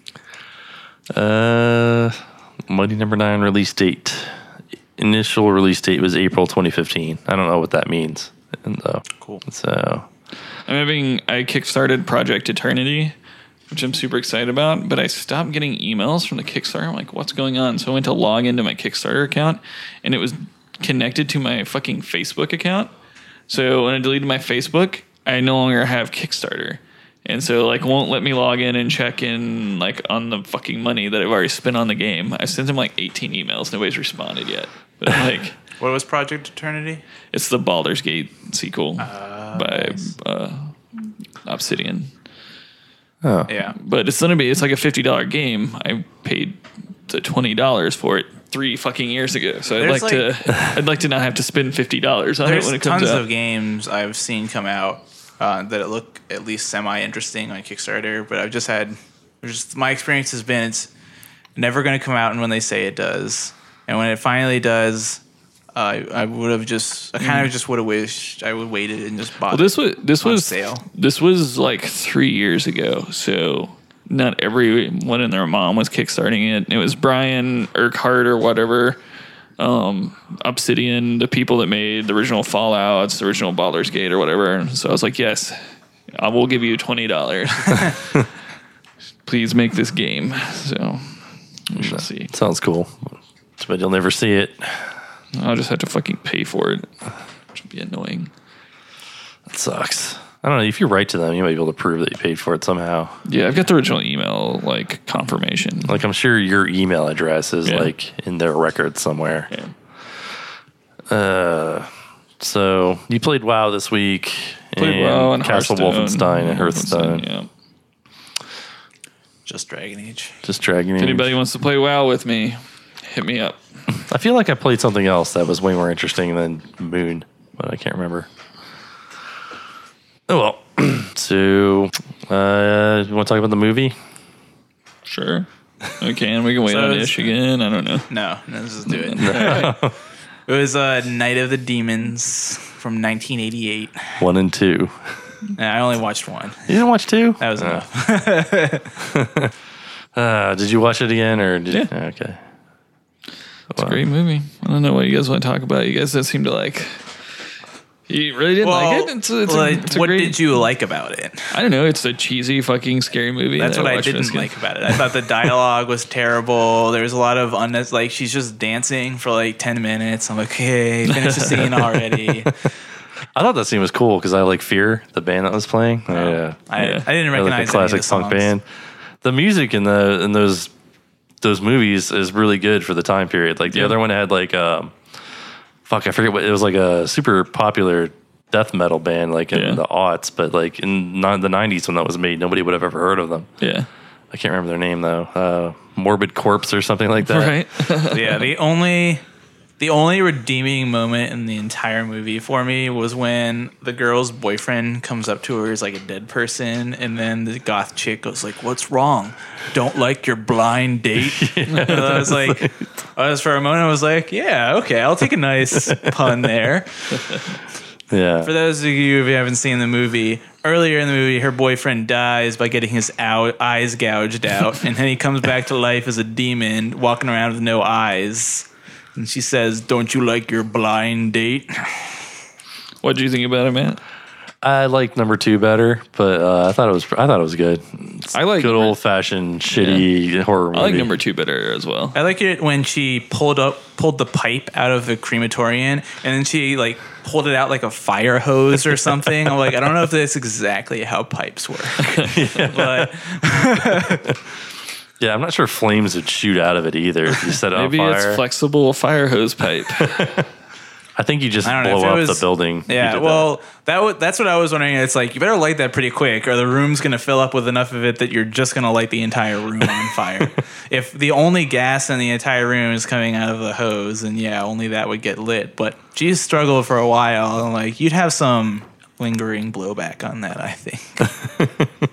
Uh, Mighty Number Nine release date. Initial release date was April twenty fifteen. I don't know what that means. And uh, Cool. So I'm having I kickstarted Project Eternity, which I'm super excited about, but I stopped getting emails from the Kickstarter. I'm like, what's going on? So I went to log into my Kickstarter account, and it was connected to my fucking Facebook account. So when I deleted my Facebook, I no longer have Kickstarter. And so like won't let me log in and check in like on the fucking money that I've already spent on the game. I sent them like eighteen emails. Nobody's responded yet. But like What was Project Eternity? it's the Baldur's Gate sequel by nice. uh, Obsidian. oh Yeah. But it's gonna be it's like a fifty dollar game. I paid the twenty dollars for it three fucking years ago. So I'd There's like, to I'd like to not have to spend fifty dollars on it There's when it comes tons out. of games I've seen come out uh, that look at least semi interesting on Kickstarter, but I've just had just my experience has been it's never going to come out when they say it does, and when it finally does, uh, I would have just I kind of just would have wished I would waited and just bought. Well, this was this on was sale. this was like three years ago. So not everyone and their mom was kickstarting it. It was Brian Urquhart or whatever, um, Obsidian, the people that made the original Fallouts, the original Baldur's Gate or whatever. And so I was like, yes, I will give you twenty dollars. please make this game. So we shall see. Sounds cool. But you'll never see it. I'll just have to fucking pay for it, which would be annoying. That sucks. I don't know. If you write to them, you might be able to prove that you paid for it somehow. Yeah, I've got the original email like confirmation. Like I'm sure your email address is Yeah. like in their record somewhere. Yeah. Uh, so you played WoW this week. Played and WoW and Castle Hearthstone. Wolfenstein and Hearthstone. Yeah. Just Dragon Age. Just Dragon If Age. anybody wants to play WoW with me, hit me up. I feel like I played something else that was way more interesting than Moon, but I can't remember. Oh well. So, uh, you want to talk about the movie? Sure. We can. We can wait So on it's- Ish again. I don't know. No, no, let's just do it. It was uh, Night of the Demons from nineteen eighty-eight. One and two. And I only watched one. You didn't watch two? That was Uh. enough. Uh, did you watch it again, or did Yeah. you? Okay. It's a great movie. I don't know what you guys want to talk about. You guys don't seem to like. You really didn't Well, like it? It's a, it's a, like, it's a what great, did you like about it? I don't know. It's a cheesy, fucking, scary movie. That's that what I watched when was didn't kid. like about it. I thought the dialogue was terrible. There was a lot of unnecessary. Like she's just dancing for like ten minutes. I'm like, okay, finish the scene already. I thought that scene was cool because I like Fear, the band that was playing. Oh, yeah, I, Yeah. I didn't I like recognize the classic any of the punk songs. band. The music in the in those those movies is really good for the time period. Like the Yeah. other one had like um, fuck, I forget what it was, like a super popular death metal band like in Yeah. the aughts, but like in non- the nineties when that was made, nobody would have ever heard of them. Yeah. I can't remember their name though. Uh, Morbid Corpse or something like that. Right. Yeah, the only the only redeeming moment in the entire movie for me was when the girl's boyfriend comes up to her as like a dead person, and then the goth chick goes like, "What's wrong? Don't like your blind date?" And I was like, I was for a moment, I was like, "Yeah, okay, I'll take a nice pun there." Yeah. For those of you who haven't seen the movie, earlier in the movie, her boyfriend dies by getting his ow- eyes gouged out, and then he comes back to life as a demon, walking around with no eyes. And she says, "Don't you like your blind date?" What did you think about it, Matt? I liked number two better, but uh, I thought it was I thought it was good. It's I like good number- old fashioned shitty horror movie. I like number two better as well. I like it when she pulled up, pulled the pipe out of the crematorium, and then she like pulled it out like a fire hose or something. I'm like, I don't know if that's exactly how pipes work, but Yeah, I'm not sure flames would shoot out of it either if you set it Maybe on fire. it's flexible fire hose pipe. I think you just I don't know, blow if it up was- the building. if you yeah, did well, that w- that's what I was wondering. It's like you better light that pretty quick, or the room's gonna fill up with enough of it that you're just gonna light the entire room on fire. If the only gas in the entire room is coming out of the hose, then yeah, only that would get lit. But she struggled for a while, and like you'd have some lingering blowback on that, I think.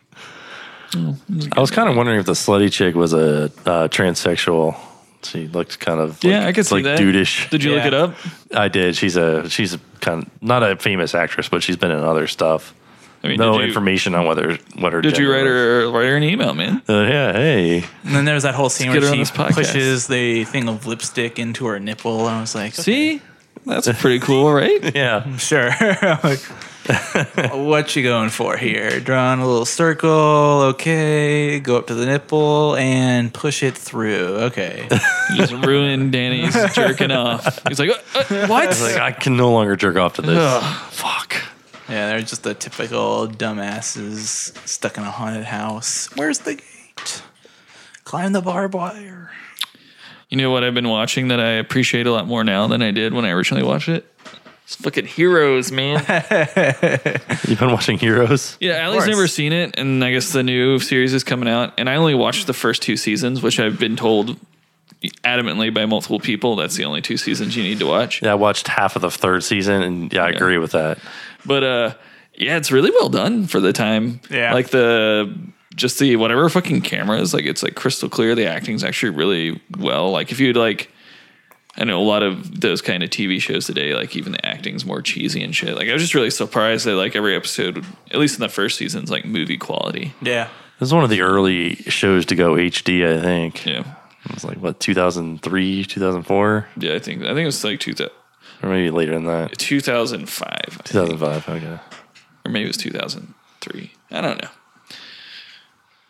that. I was kind of wondering if the slutty chick was a uh, transsexual. She looked kind of Yeah, like, I could see like that. dudeish. Did you look Yeah. it up? I did. She's a she's a kind of not a famous actress, but she's been in other stuff. I mean, no did you, information on whether what her. Did you gender write her write her an email, man? was. Uh, yeah. Hey. And then there was that whole scene Let's get where her on she this podcast. pushes the thing of lipstick into her nipple, and I was like, okay, See, that's pretty cool, right? Yeah. sure. I'm like, what you going for here? Drawing a little circle, okay. Go up to the nipple and push it through, okay. You just ruined Danny's jerking off. He's like, uh, uh, what? I was like, I can no longer jerk off to this. Ugh. Fuck. Yeah, they're just the typical dumbasses stuck in a haunted house. Where's the gate? Climb the barbed wire. You know what I've been watching that I appreciate a lot more now than I did when I originally watched it? It's fucking Heroes, man. You've been watching Heroes? Yeah, Allie's never seen it, and I guess the new series is coming out, and I only watched the first two seasons, which I've been told adamantly by multiple people that's the only two seasons you need to watch. Yeah, I watched half of the third season, and yeah, I Yeah. agree with that. But uh, yeah, it's really well done for the time. Yeah. Like the just the whatever fucking cameras, like it's like crystal clear. The acting's actually really well. Like if you'd like, I know a lot of those kind of T V shows today, like even the acting's more cheesy and shit. Like I was just really surprised that like every episode, at least in the first season's like movie quality. Yeah. This is one of the early shows to go H D, I think. Yeah. It was like, what, two thousand three, two thousand four? Yeah, I think I think it was like two thousand. Or maybe later than that. two thousand five. two thousand five, okay. Or maybe it was two thousand three. I don't know.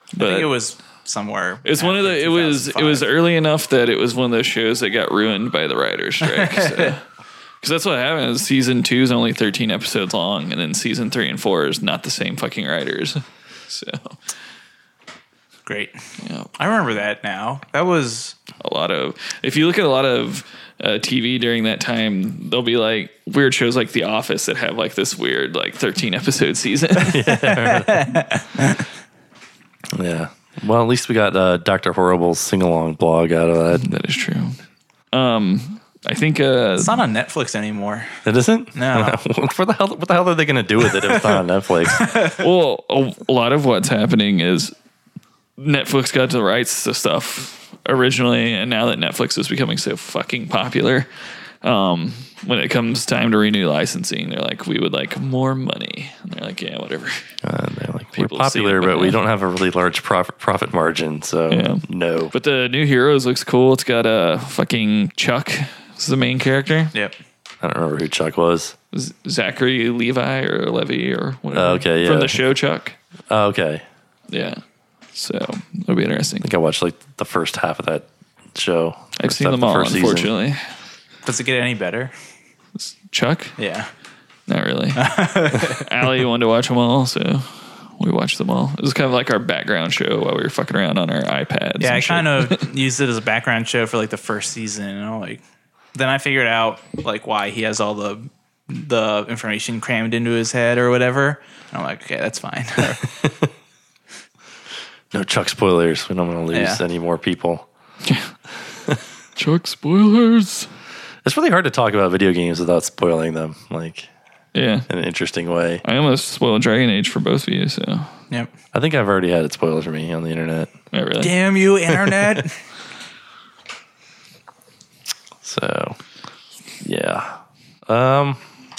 But I think it was somewhere. It's one of the. It was. It was early enough that it was one of those shows that got ruined by the writers' strike. Because so. That's what happened. Is season two is only thirteen episodes long, and then season three and four is not the same fucking writers. So great. Yeah, I remember that now. That was a lot of. If you look at a lot of uh, T V during that time, there'll be like weird shows like The Office that have like this weird like thirteen episode season. yeah. yeah. Well, at least we got uh, Doctor Horrible's sing along blog out of that. That is true. Um, I think uh, it's not on Netflix anymore. It isn't? No. what the hell? What the hell are they going to do with it if it's not on Netflix? Well, a, a lot of what's happening is Netflix got the rights to stuff originally, and now that Netflix is becoming so fucking popular, um, when it comes time to renew licensing, they're like, we would like more money. And they're like, yeah, whatever. Uh, they're like, we're popular, but we don't have a really large profit profit margin, so yeah. no. But the new Heroes looks cool. It's got a uh, fucking Chuck as the main character. Yep. I don't remember who Chuck was. Z- Zachary Levi or Levy or whatever. Oh, okay, yeah. From the show Chuck. Oh, okay. Yeah. So it'll be interesting. I think I watched like the first half of that show. I've seen them all, the unfortunately. Season. Does it get any better? Chuck? Yeah. Not really. Allie wanted to watch them all, so we watched them all. It was kind of like our background show while we were fucking around on our iPads. Yeah, I kind of used it as a background show for like the first season, and I'm like, then I figured out like why he has all the the information crammed into his head or whatever. And I'm like, okay, that's fine. No Chuck spoilers. We don't want to lose Yeah. any more people. Chuck spoilers. It's really hard to talk about video games without spoiling them, like yeah, in an interesting way. I almost spoiled Dragon Age for both of you, so yep. I think I've already had it spoiled for me on the internet. Oh, really? Damn you, internet! So, yeah. Um,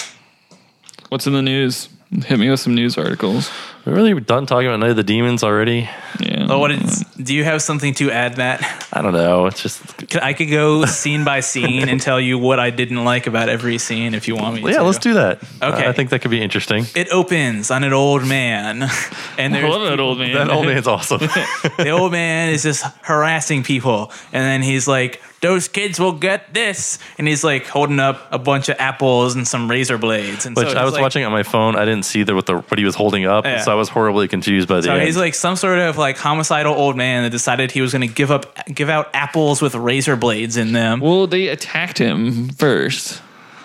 what's in the news? Hit me with some news articles. We're really done talking about Night of the Demons already. Yeah. Oh, what is, do you have something to add, Matt? I don't know. It's just I could go scene by scene and tell you what I didn't like about every scene if you want me yeah, to. let's do that. Okay. Uh, I think that could be interesting. It opens on an old man. And I there's love that old man. That old man's awesome. the old man is just harassing people. And then he's like, those kids will get this. And he's like holding up a bunch of apples and some razor blades. And Which so I was like, watching on my phone. I didn't see the, what, the, what he was holding up. Yeah. So I was horribly confused by the So end. he's like some sort of like homicidal old man that decided he was going to give up, give out apples with razor blades in them. Well, they attacked him first.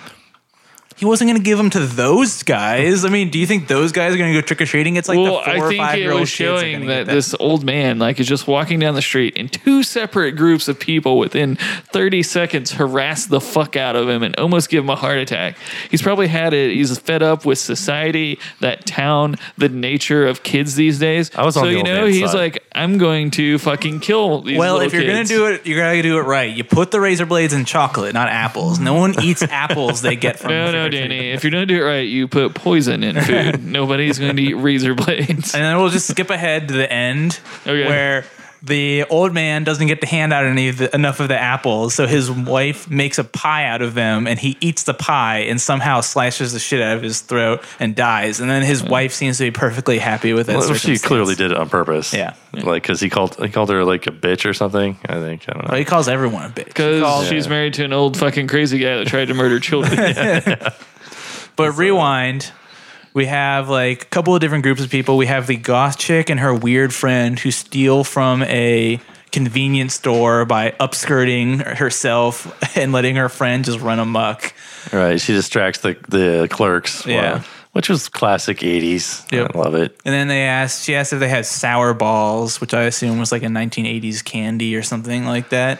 He wasn't going to give them to those guys. I mean, do you think those guys are going to go trick or treating? It's like well, the four I or think five it year old was kids are showing gonna that, get that this old man like is just walking down the street and two separate groups of people within thirty seconds harass the fuck out of him and almost give him a heart attack. He's probably had it. He's fed up with society, that town, the nature of kids these days. I was so on the you old know man's he's side. like, I'm going to fucking kill these. Well, little if you're going kids. to do it, you're going to do it right. You put the razor blades in chocolate, not apples. No one eats apples they get from No, no, Danny. If you're going to do it right, you put poison in food. Nobody's going to eat razor blades. And then we'll just skip ahead to the end Okay. where the old man doesn't get to hand out any of the, enough of the apples, so his wife makes a pie out of them, and he eats the pie and somehow slashes the shit out of his throat and dies. And then his wife seems to be perfectly happy with that. Well, she circumstance. clearly did it on purpose. Yeah. Like, because he called, he called her like a bitch or something. I think. I don't know. Oh, he calls everyone a bitch. Because calls- she's married to an old fucking crazy guy that tried to murder children. But rewind, we have like a couple of different groups of people. We have the goth chick and her weird friend who steal from a convenience store by upskirting herself and letting her friend just run amok. Right. She distracts the, the clerks. Yeah. Wow. Which was classic eighties. Yep. I love it. And then they asked, she asked if they had sour balls, which I assume was like a nineteen eighties candy or something like that.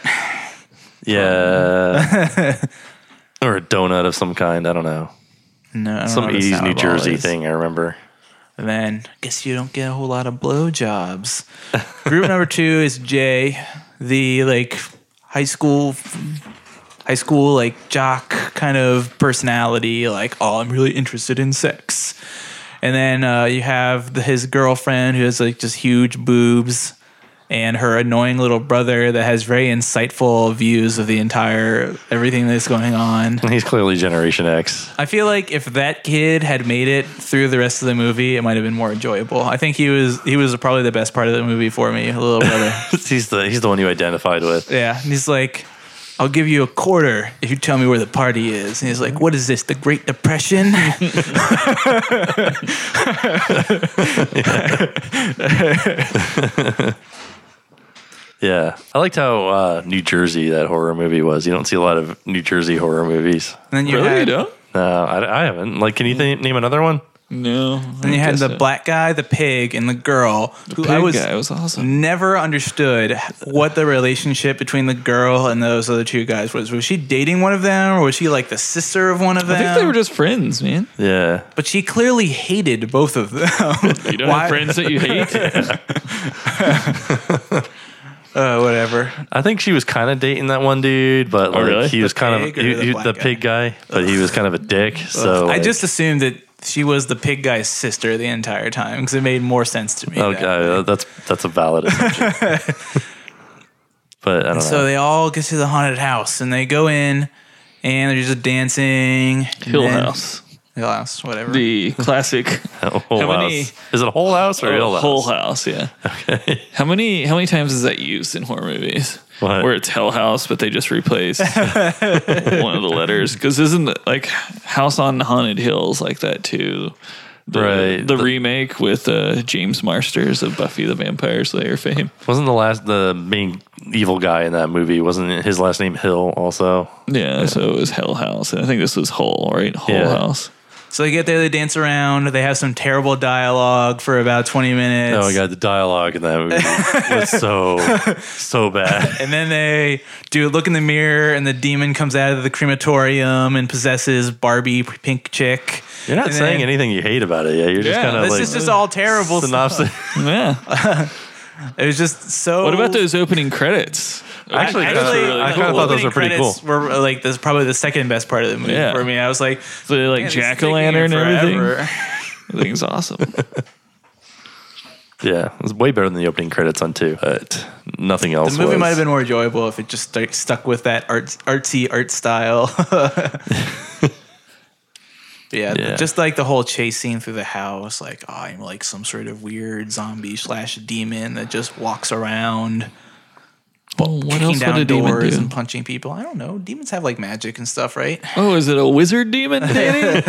Yeah. Or a donut of some kind. I don't know. No, I don't Some know what a eighties sour New ball Jersey is. thing, I remember. And then, guess you don't get a whole lot of blowjobs. Group number two is Jay, the like high school, high school like jock kind of personality. Like, oh, I'm really interested in sex. And then uh, you have the, his girlfriend who has like just huge boobs. and her annoying little brother that has very insightful views of the entire everything that's going on. He's clearly Generation X. I feel like if that kid had made it through the rest of the movie, it might have been more enjoyable. I think he was he was probably the best part of the movie for me, a little brother. he's the he's the one you identified with. Yeah, and he's like, I'll give you a quarter if you tell me where the party is. And he's like, what is this, the Great Depression? Yeah, I liked how uh, New Jersey that horror movie was. You don't see a lot of New Jersey horror movies. And then you Really? had, You don't? No, I, I haven't. Like, can you th- name another one? No. then you had the black guy, the pig, and the girl. who I pig was guy was awesome. never understood what the relationship between the girl and those other two guys was. Was she dating one of them, or was she like the sister of one of them? I think they were just friends, man. Yeah. But she clearly hated both of them. You don't have friends that you hate? Uh, whatever. I think she was kind of dating that one dude, but like, really? he was The kind of pig or he, the he- black the guy? pig guy, but he was kind of a dick. So I like- just assumed that she was the pig guy's sister the entire time because it made more sense to me. okay, that way. that's that's a valid assumption. But I don't know. So they all get to the haunted house and they go in and they're just dancing. Hill and then- House. Hill House, whatever. The classic Whole how many- House. Is it a whole house or a Oh, Hill House? Whole House, yeah. Okay. How many how many times is that used in horror movies? What? Where it's Hell House, but they just replaced one of the letters. Because isn't it like House on Haunted Hills like that too? The, Right. The, The- remake with uh, James Marsters of Buffy the Vampire Slayer fame. Wasn't the last the main evil guy in that movie? Wasn't his last name Hill also? Yeah, so it was Hell House. And I think this was Hull, right? Hull Yeah. House. So they get there, they dance around, they have some terrible dialogue for about twenty minutes. Oh my god, the dialogue in that movie was so so bad. And then they do look in the mirror, and the demon comes out of the crematorium and possesses Barbie Pink Chick. You're not And saying then- anything you hate about it. Yeah, you're just Yeah, kind of This like is just all terrible synopsis. stuff. Yeah. It was just so. What about those opening credits? Actually, Those were Actually, really I cool. kinda thought those opening were pretty credits cool. Were like this probably the second best part of the movie Yeah. for me. I was like, So they like man, this is jack o' taking lantern and everything. forever. I think it's awesome. Yeah, it was way better than the opening credits on two, but nothing else. The movie was. might have been more enjoyable if it just stu- stuck with that art, artsy art style. yeah, Yeah. just like the whole chase scene through the house. Like, oh, I'm like some sort of weird zombie slash demon that just walks around. Well, what kicking else would down a demon doors do? and punching people. I don't know. Demons have like magic and stuff, right? Oh, is it a wizard demon, Danny?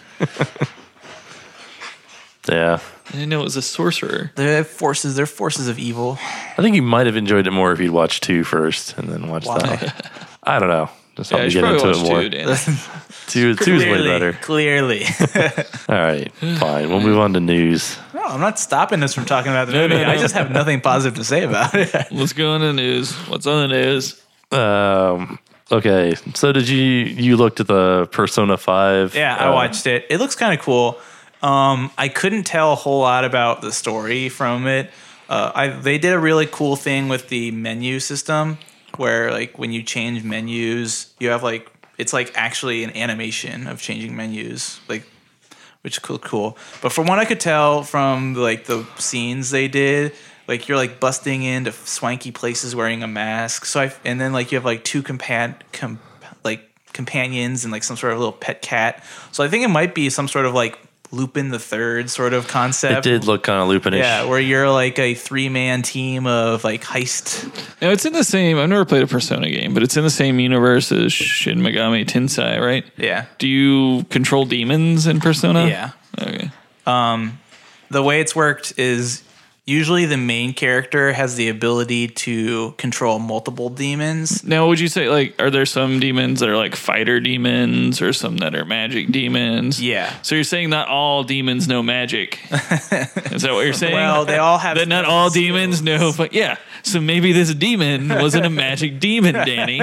Yeah, I didn't know it was a sorcerer. They're forces. They're forces of evil. I think you might have enjoyed it more if you'd watched two first and then watched Why? that. I don't know. Just Yeah, help I me should get probably into watch it more. two, Danny. Two, two's way Clearly, better. Clearly. All right, fine. We'll move on to news. No, I'm not stopping us from talking about the No, movie. no, no. I just have nothing positive to say about it. Let's go on the news. What's on the news? Um. Okay. So did you you looked at the Persona five? Yeah, I uh, watched it. It looks kind of cool. Um, I couldn't tell a whole lot about the story from it. Uh, I they did a really cool thing with the menu system, where like when you change menus, you have like it's like actually an animation of changing menus, like which is cool, cool. But from what I could tell from like the scenes they did, like you're like busting into swanky places wearing a mask. So I and then like you have like two compa- com- like companions and like some sort of little pet cat. So I think it might be some sort of like Lupin the Third sort of concept. It did look kind of Lupin-ish. Yeah, where you're like a three man team of like heist. Now, it's in the same. I've never played a Persona game, but it's in the same universe as Shin Megami Tensei, right? Yeah. Do you control demons in Persona? Yeah. Okay. Um, the way it's worked is usually the main character has the ability to control multiple demons. Now, would you say like, are there some demons that are like fighter demons, or some that are magic demons? Yeah. So you're saying not all demons know magic? Is that what you're saying? Well, they all have that not all demons know. But yeah, so maybe this demon wasn't a magic demon, Danny.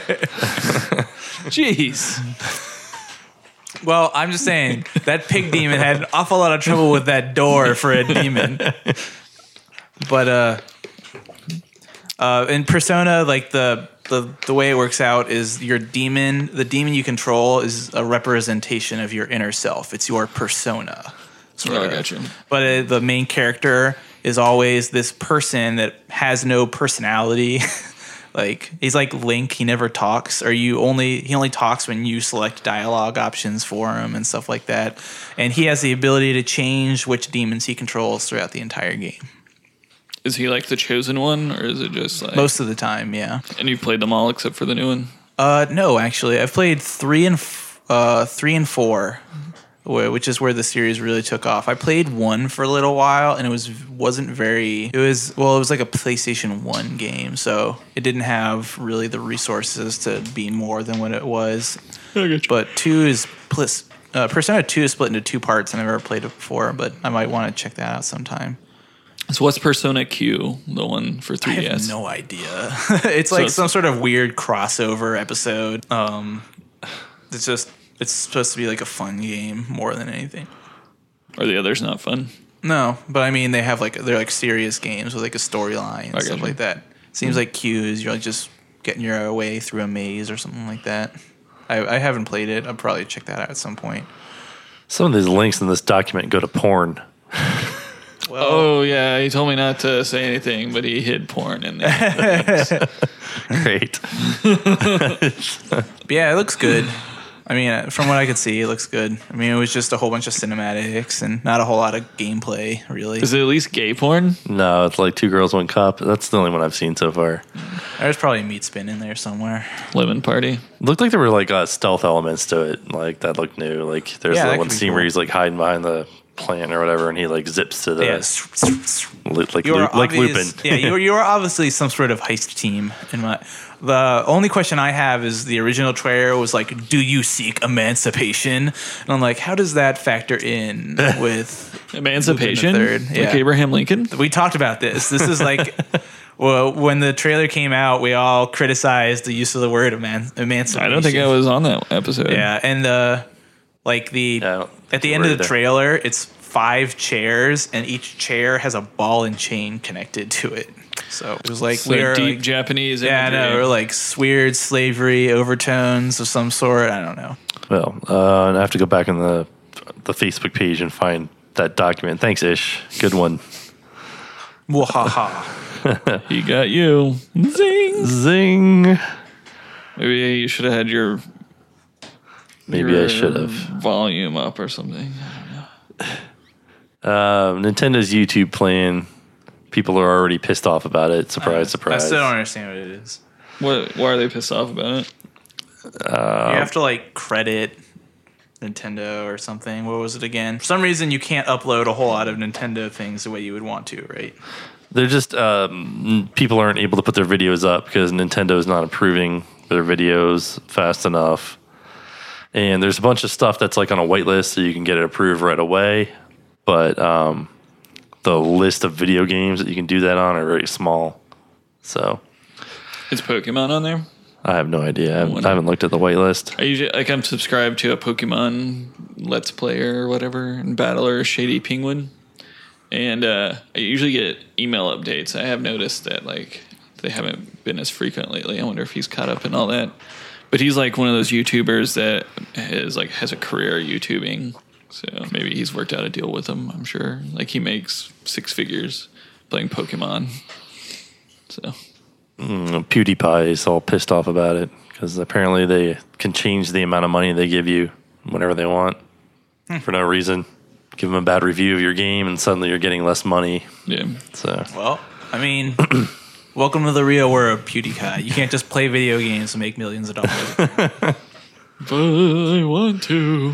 Jeez. Well, I'm just saying that pig demon had an awful lot of trouble with that door for a demon. But uh, uh, in Persona, like the, the the way it works out is your demon, the demon you control is a representation of your inner self. It's your persona. Oh, I got you. But uh, the main character is always this person that has no personality. Like he's like Link, he never talks, or you only he only talks when you select dialogue options for him and stuff like that. And he has the ability to change which demons he controls throughout the entire game. Is he like the chosen one, or is it just like most of the time? Yeah. And you've played them all except for the new one? Uh, no, actually, I've played three and f- uh three and four, which is where the series really took off. I played one for a little while, and it was wasn't very. It was well, it was like a PlayStation One game, so it didn't have really the resources to be more than what it was. But two is plus uh, Persona Two is split into two parts, and I've never played it before, but I might want to check that out sometime. So what's Persona Q, the one for three D S? I have no idea. It's so like it's, some sort of weird crossover episode. Um, it's just. It's supposed to be like a fun game more than anything. Are the others not fun? No, but I mean they have like they're like serious games with like a storyline and stuff you. like that. Seems mm-hmm. like Q is you're like just getting your way through a maze or something like that. I, I haven't played it. I'll probably check that out at some point. Some of these links in this document go to porn. Well, oh yeah, he told me not to say anything, but he hid porn in there. Great. Yeah, it looks good. I mean, from what I could see, it looks good. I mean, it was just a whole bunch of cinematics and not a whole lot of gameplay, really. Is it at least gay porn? No, it's like Two Girls, One Cup. That's the only one I've seen so far. There's probably meat spin in there somewhere. Lemon Party. It looked like there were like uh, stealth elements to it. Like that looked new. Like there's yeah, the one scene cool. where he's like hiding behind the plant or whatever, and he like zips to the yeah. li- like Lu- like Lupin. Yeah, you you are obviously some sort of heist team. In my the only question I have is the original trailer was like, "Do you seek emancipation?" And I'm like, how does that factor in with emancipation? Third? Like yeah. Abraham Lincoln. We talked about this. This is like. Well, when the trailer came out, we all criticized the use of the word eman- emancipation. I don't think I was on that episode. Yeah, and the like the yeah, at the end of the trailer, it's five chairs, and each chair has a ball and chain connected to it. So it was like so we're deep like, Japanese. Yeah, no, we're like weird slavery overtones of some sort. I don't know. Well, uh, and I have to go back on the the Facebook page and find that document. Thanks, Ish. Good one. Wahaha. He got you. Zing. Zing. Maybe you should have had your. Maybe your I should have. Volume up or something. I don't know. Uh, Nintendo's YouTube plan. People are already pissed off about it. Surprise, I, surprise. I still don't understand what it is. What? Why are they pissed off about it? Uh, you have to like credit Nintendo or something. What was it again? For some reason, you can't upload a whole lot of Nintendo things the way you would want to, right? They're just um, people aren't able to put their videos up because Nintendo is not approving their videos fast enough. And there's a bunch of stuff that's like on a wait list, so you can get it approved right away. But um, the list of video games that you can do that on are very small. So, is Pokemon on there? I have no idea. I haven't, I haven't looked at the wait list. I usually like I'm subscribed to a Pokemon Let's Player or whatever, and Battler Shady Penguin. And uh, I usually get email updates. I have noticed that like they haven't been as frequent lately. I wonder if he's caught up in all that. But he's like one of those YouTubers that is like has a career YouTubing. So maybe he's worked out a deal with him. I'm sure. Like he makes six figures playing Pokemon. So mm, PewDiePie is all pissed off about it because apparently they can change the amount of money they give you whenever they want hmm. for no reason. Give them a bad review of your game, and suddenly you're getting less money. Yeah. So well, I mean, welcome to the real world, PewDiePie. You can't just play video games and make millions of dollars. But I want to.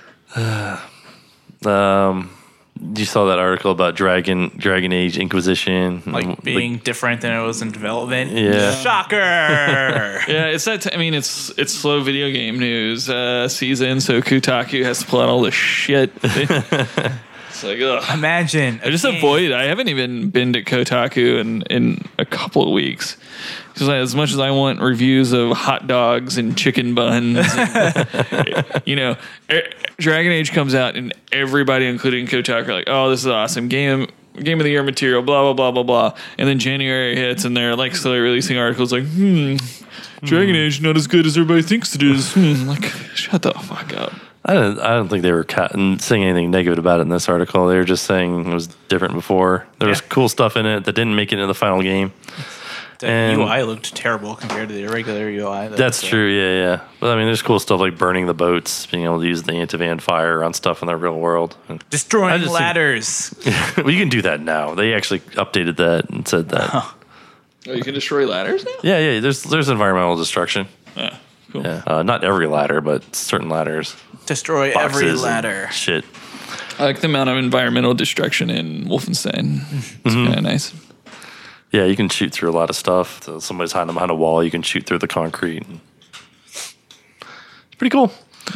um, you saw that article about Dragon Dragon Age Inquisition, like being like, different than it was in development. Yeah, shocker. Yeah, it's that. T- I mean, it's it's slow video game news uh, season, so Kotaku has to pull out all the shit. It's like, ugh. Imagine. I just avoid. I haven't even been to Kotaku in in a couple of weeks. Because as much as I want reviews of hot dogs and chicken buns, and, you know, Dragon Age comes out and everybody, including Kotaku, are like, "Oh, this is awesome game, game of the year material." Blah blah blah blah blah. And then January hits, and they're like slowly releasing articles like, "Hmm, Dragon Age not as good as everybody thinks it is." Hmm, like, shut the fuck up. I don't. I don't think they were ca- saying anything negative about it in this article. They were just saying it was different before. There was Yeah. cool stuff in it that didn't make it into the final game. The And- U I looked terrible compared to the regular U I. though, That's so- true. Yeah, yeah. But I mean, there's cool stuff like burning the boats, being able to use the anti-van fire on stuff in the real world. And- I Destroying just think- ladders. well, you can do that now. They actually updated that and said that. Oh, you can destroy ladders now? Yeah, yeah. There's there's environmental destruction. Yeah, cool. Yeah, uh, not every ladder, but certain ladders. Destroy every Boxes and ladder. Shit. I like the amount of environmental destruction in Wolfenstein. It's Mhm. kind of nice. Yeah, you can shoot through a lot of stuff. So somebody's hiding behind a wall, you can shoot through the concrete. It's pretty cool.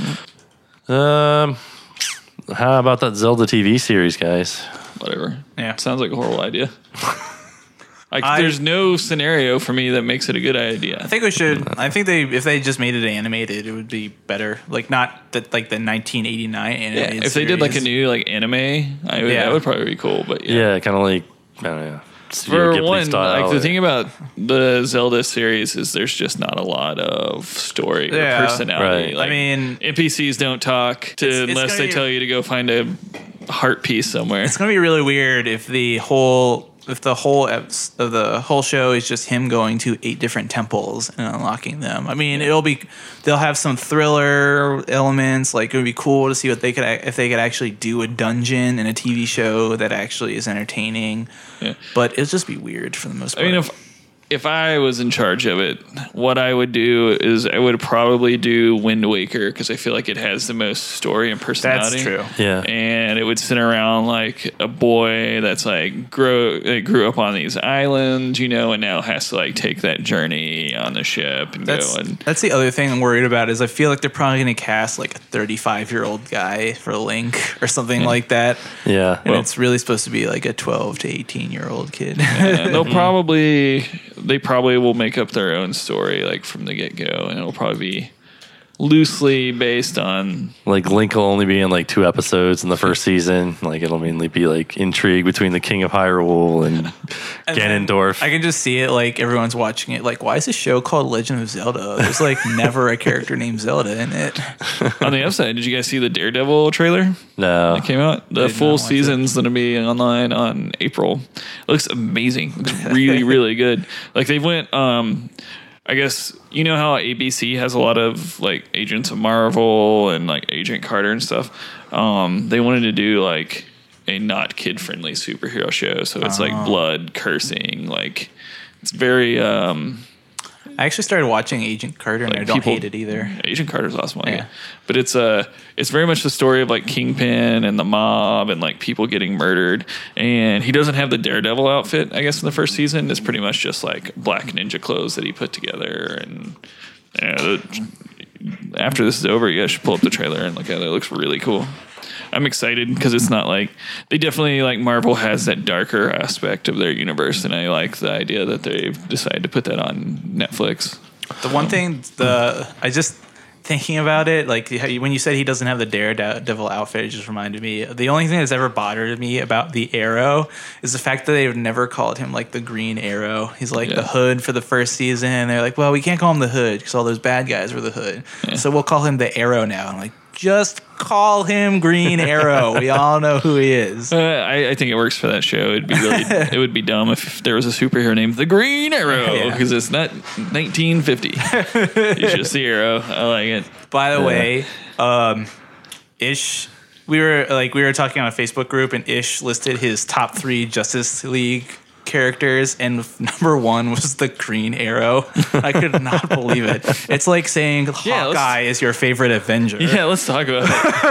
Um, how about that Zelda T V series, guys? Whatever. Yeah. Sounds like a horrible idea. Like, I- there's no scenario for me that makes it a good idea. I think we should. I think they, if they just made it animated, it would be better. Like not the like the nineteen eighty-nine Yeah, animated. if they did like a series. new like anime, I would, Yeah. that would probably be cool. But yeah, Yeah, kind of like, I don't know. Studio for Ghibli one, style, like the or- thing about the Zelda series is there's just not a lot of story Yeah, or personality. right. Like, I mean- N P Cs don't talk to It's- it's unless gonna they be- tell you to go find a heart piece somewhere. It's gonna be really weird if the whole if the whole eps- of the whole show is just him going to eight different temples and unlocking them. I mean, it'll be they'll have some thriller elements. Like it would be cool to see what they could ac- if they could actually do a dungeon in a T V show that actually is entertaining. Yeah. But it'll just be weird for the most I part. mean, if if I was in charge of it, what I would do is I would probably do Wind Waker because I feel like it has the most story and personality. That's true. Yeah. And it would center around like a boy that's like grow that grew up on these islands, you know, and now has to like take that journey on the ship and That's go and that's the other thing I'm worried about is I feel like they're probably going to cast like a thirty-five year old guy for Link or something like that. Yeah. And Well, it's really supposed to be like a twelve to eighteen year old kid. and they'll probably they probably will make up their own story like from the get go, and it'll probably be loosely based on like Link will only be in like two episodes in the first season. Like it'll mainly be like intrigue between the King of Hyrule and, And then Ganondorf. I can just see it like everyone's watching it. Like, why is this show called Legend of Zelda? There's like never a character named Zelda in it. on the upside. Did you guys see the Daredevil trailer no. that came out? The did full not watch season's gonna be online on April. It looks amazing. It looks really, really good. Like they went um I guess you know how A B C has a lot of like Agents of Marvel and like Agent Carter and stuff. Um, they wanted to do like a not kid friendly superhero show, so it's like blood, cursing, like it's very. Um, I actually started watching Agent Carter and Like I don't people- hate it either. Agent Carter's awesome, I like Yeah. it. But it's uh it's very much the story of like Kingpin and the mob and like people getting murdered. And he doesn't have the Daredevil outfit, I guess, in the first season. It's pretty much just like black ninja clothes that he put together. And you know, the- after this is over, you guys should pull up the trailer and look at it. It looks really cool. I'm excited because it's not like they definitely like Marvel has that darker aspect of their universe, and I like the idea that they've decided to put that on Netflix. The one thing, the I just thinking about it, like how you- when you said he doesn't have the Daredevil outfit, it just reminded me. The only thing that's ever bothered me about the Arrow is the fact that they've never called him like the Green Arrow. He's like Yeah. the Hood for the first season. And they're like, well, we can't call him the Hood because all those bad guys were the Hood. Yeah. So we'll call him the Arrow now. I'm like, just call him Green Arrow. We all know who he is. Uh, I, I think it works for that show. It'd be really, it would be dumb if there was a superhero named the Green Arrow Yeah. because it's not nineteen fifty. You should see Arrow. I like it. By the Yeah. way, um, Ish, we were like we were talking on a Facebook group, and Ish listed his top three Justice League characters, and number one was the Green Arrow. I could not believe it. It's like saying Yeah, let's- Hawkeye is your favorite Avenger. Yeah, let's talk about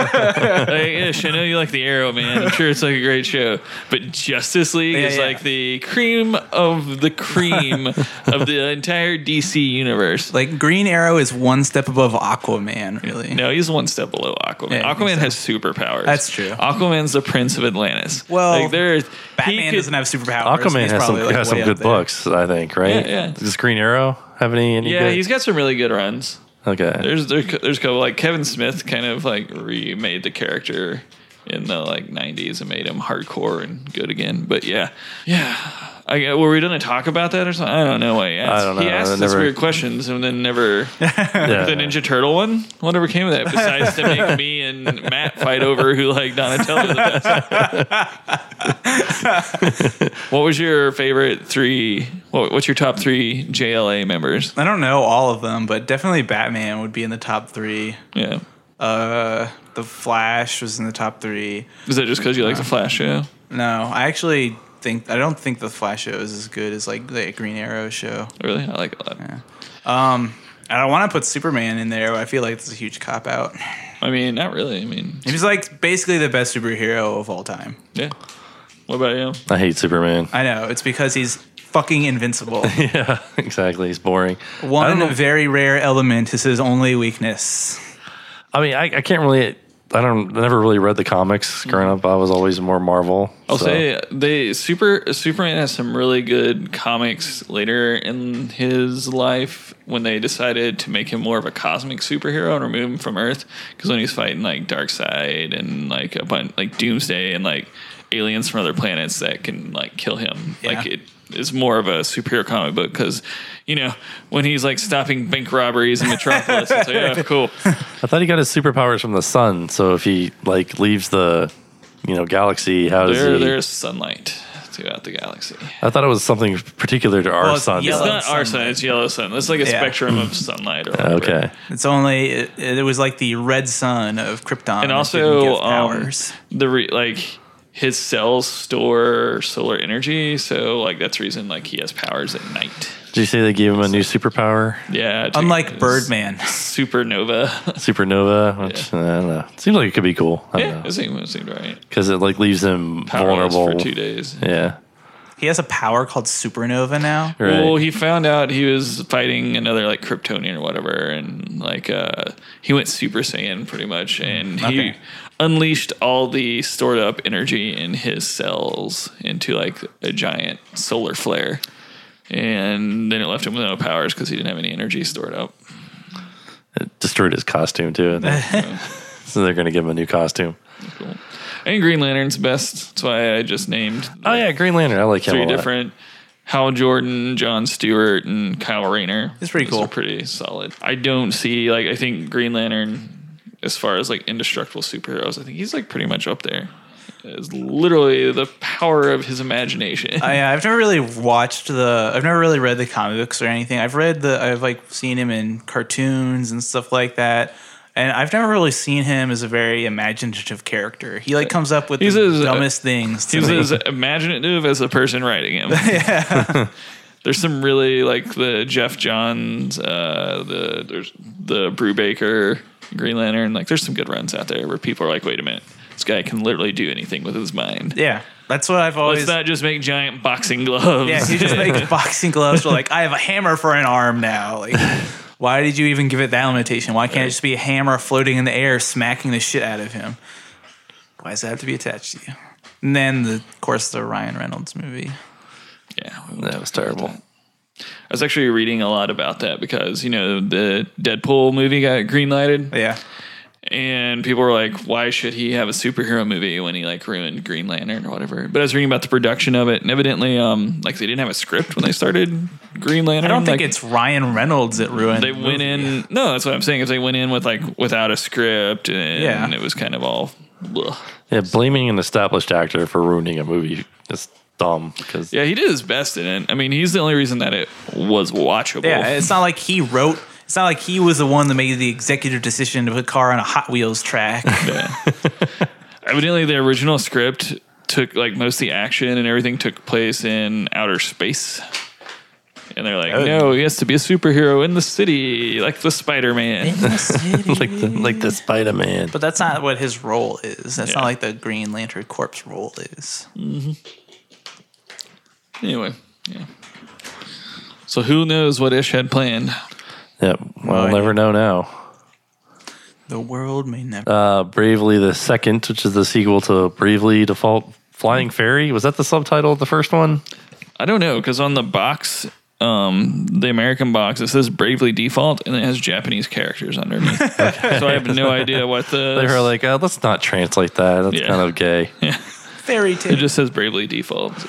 it. Like, Ish, I know you like the Arrow, man. I'm sure it's like a great show, but Justice League Yeah, is yeah. like the cream of the cream of the entire D C universe. Like Green Arrow is one step above Aquaman, really. No, he's one step below Aquaman. Yeah, I think Aquaman so. has superpowers. That's true. Aquaman's the Prince of Atlantis. Well, like there's Batman he could- doesn't have superpowers. Aquaman He's has some probably, like, has some way good up there. books, I think, right? Yeah, yeah. Does Green Arrow have any? any Yeah, good? he's got some really good runs. Okay. There's there, there's a couple like Kevin Smith kind of like remade the character in the like nineties and made him hardcore and good again. But yeah, yeah, I, were we going to talk about that or something? I don't know why he asked. I don't know. He asked I us never- weird questions and then never. Yeah. The Ninja Turtle one? Whatever came of that, besides to make me and Matt fight over who like Donatello the best. What was your favorite three? What, what's your top three J L A members? I don't know all of them, but definitely Batman would be in the top three. Yeah. Uh, the Flash was in the top three. Is that just because you like the Flash show? No, I actually think I don't think the Flash show is as good as like the Green Arrow show. Really, I like it a lot. Yeah. Um, I don't want to put Superman in there. But I feel like it's a huge cop out. I mean, not really. I mean, He's like basically the best superhero of all time. yeah. What about you? I hate Superman. I know it's because he's fucking invincible. Yeah, exactly. He's boring. I don't One know- very rare element is his only weakness. I mean, I, I can't really. I don't. I never really read the comics growing up. I was always more Marvel. I'll so. say they super Superman has some really good comics later in his life when they decided to make him more of a cosmic superhero and remove him from Earth, because when he's fighting like Darkseid and like a bunch like Doomsday and like aliens from other planets that can like kill him, Yeah. like it is more of a superhero comic book, because you know when he's like stopping bank robberies in Metropolis, it's like, yeah, cool. I thought he got his superpowers from the sun. So if he like leaves the, you know, galaxy, how does There, he? there's sunlight throughout the galaxy. I thought it was something particular to our Well, it's sun. It's yellow not our sun; sunlight. it's yellow sun. It's like a Yeah. spectrum of sunlight. Or whatever. Okay. It's only it, it was like the red sun of Krypton, And that also, didn't give um, powers. the re- like his cells store solar energy, so like that's the reason like he has powers at night. Did you say they gave him a new superpower? Yeah, to- Unlike it's Birdman. supernova. Supernova? Which, I don't know. It seems like it could be cool. I Yeah, don't know. it seemed, it seemed right. Because it like leaves him Powerless vulnerable. for two days. Yeah. He has a power called Supernova now. Right. Well, he found out he was fighting another like Kryptonian or whatever, and like uh, he went Super Saiyan pretty much, and he Okay. unleashed all the stored up energy in his cells into like a giant solar flare, and then it left him with no powers because he didn't have any energy stored up. It destroyed his costume too. I think. So they're going to give him a new costume. Cool. And Green Lantern's best. That's why I just named Oh yeah, Green Lantern. I like him a three lot. different. Hal Jordan, John Stewart, and Kyle Rayner. It's pretty Those cool. are pretty solid. I don't see like I think Green Lantern, as far as like indestructible superheroes, I think he's like pretty much up there. It's literally the power of his imagination. I, I've never really watched the. I've never really read the comic books or anything. I've read the. I've like seen him in cartoons and stuff like that. And I've never really seen him as a very imaginative character. He like comes up with He's the as- dumbest things. To He's me. as imaginative as the person writing him. There's some really like the Jeff Johns, uh, the there's the Brubaker Green Lantern. Like there's some good runs out there where people are like, wait a minute, this guy can literally do anything with his mind. Yeah, that's what I've always. Let's not just make giant boxing gloves. Yeah, he just makes boxing gloves. Or like, I have a hammer for an arm now. Like, why did you even give it that limitation? Why can't it just be a hammer floating in the air, smacking the shit out of him? Why does it have to be attached to you? And then, the, of course, the Ryan Reynolds movie. Yeah, That was terrible. I was actually reading a lot about that because, you know, the Deadpool movie got green lighted. Yeah. And people were like, why should he have a superhero movie when he like ruined Green Lantern or whatever? But I was reading about the production of it, and evidently, um, like they didn't have a script when they started Green Lantern. I don't think Like, it's Ryan Reynolds that ruined they the went movie. in. No, that's what I'm saying. Is they went in with like without a script, and Yeah. it was kind of all. Ugh. Yeah, blaming an established actor for ruining a movie is dumb. Because Yeah, he did his best in it. I mean, he's the only reason that it was watchable. Yeah, it's not like he wrote. It's not like he was the one that made the executive decision to put a car on a Hot Wheels track. Yeah. Evidently, the original script took like most of the action and everything took place in outer space. And they're like, Oh. no, he has to be a superhero in the city, like the Spider-Man. like the like the Spider Man. But that's not what his role is. That's Yeah. not like the Green Lantern Corps role is. Anyway, yeah. So who knows what Ish had planned? Yep. Well, Right. we'll never know now. The world may never. Uh, Bravely the Second, which is the sequel to Bravely Default Flying Fairy. Was that the subtitle of the first one? I don't know, because on the box, um, the American box, it says Bravely Default, and it has Japanese characters underneath. So I have no idea what the... They were like, uh, let's not translate that. That's Yeah. kind of gay. Fairy tale. It just says Bravely Default.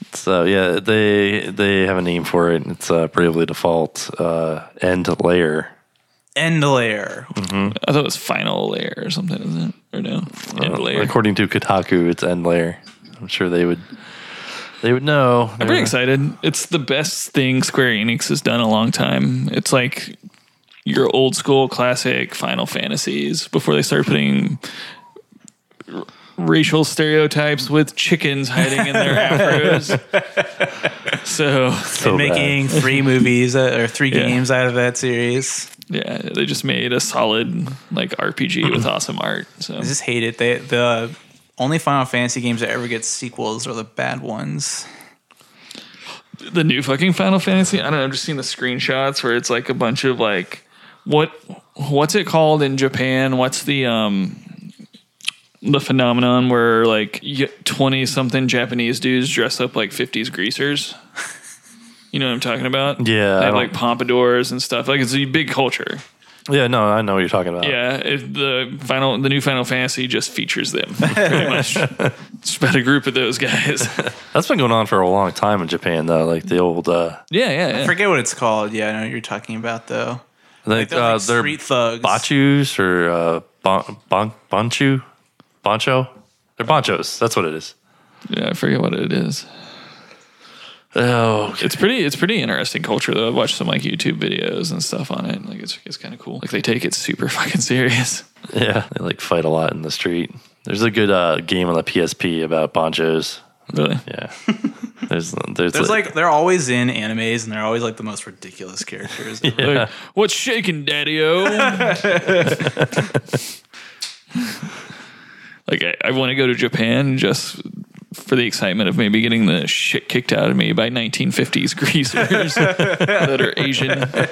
So yeah, they they have a name for it. It's uh, Bravely Default uh, End Layer. End layer. Mm-hmm. I thought it was final layer or something, isn't it? Or no? End Uh, layer. according to Kotaku, it's End Layer. I'm sure they would they would know. I'm pretty excited. It's the best thing Square Enix has done in a long time. It's like your old school classic Final Fantasies before they started putting r- racial stereotypes with chickens hiding in their afros. So, so and making three movies uh, or three Yeah. games out of that series. Yeah, they just made a solid like R P G with awesome art. So I just hate it. They the only Final Fantasy games that ever get sequels are the bad ones. the new fucking Final Fantasy. I don't know. I've just seen the screenshots where it's like a bunch of like what what's it called in Japan? What's the um the phenomenon where like twenty something Japanese dudes dress up like fifties greasers? You know what I'm talking about? Yeah, they I have don't- like pompadours and stuff. Like it's a big culture. Yeah, no, I know what you're talking about. Yeah, if the final, the new Final Fantasy just features them pretty much. It's about a group of those guys. That's been going on for a long time in Japan, though. Like the old, uh, Yeah, yeah, I yeah. forget what it's called. Yeah, I know what you're talking about though. like, they're uh, like they're street thugs. bachus or uh, bon, bon, bonchu, boncho. They're bonchos. That's what it is. Yeah, I forget what it is. Oh, It's pretty. It's pretty interesting culture though. I've watched some like YouTube videos and stuff on it. Like it's it's kind of cool. Like they take it super fucking serious. yeah, they like fight a lot in the street. There's a good uh, game on the P S P about bonchos. Really? Yeah. There's there's, There's like they're always in animes and they're always like the most ridiculous characters. Yeah. Like, what's shaking, Daddy-O? Like I, I want to go to Japan just for the excitement of maybe getting the shit kicked out of me by nineteen fifties greasers that are Asian.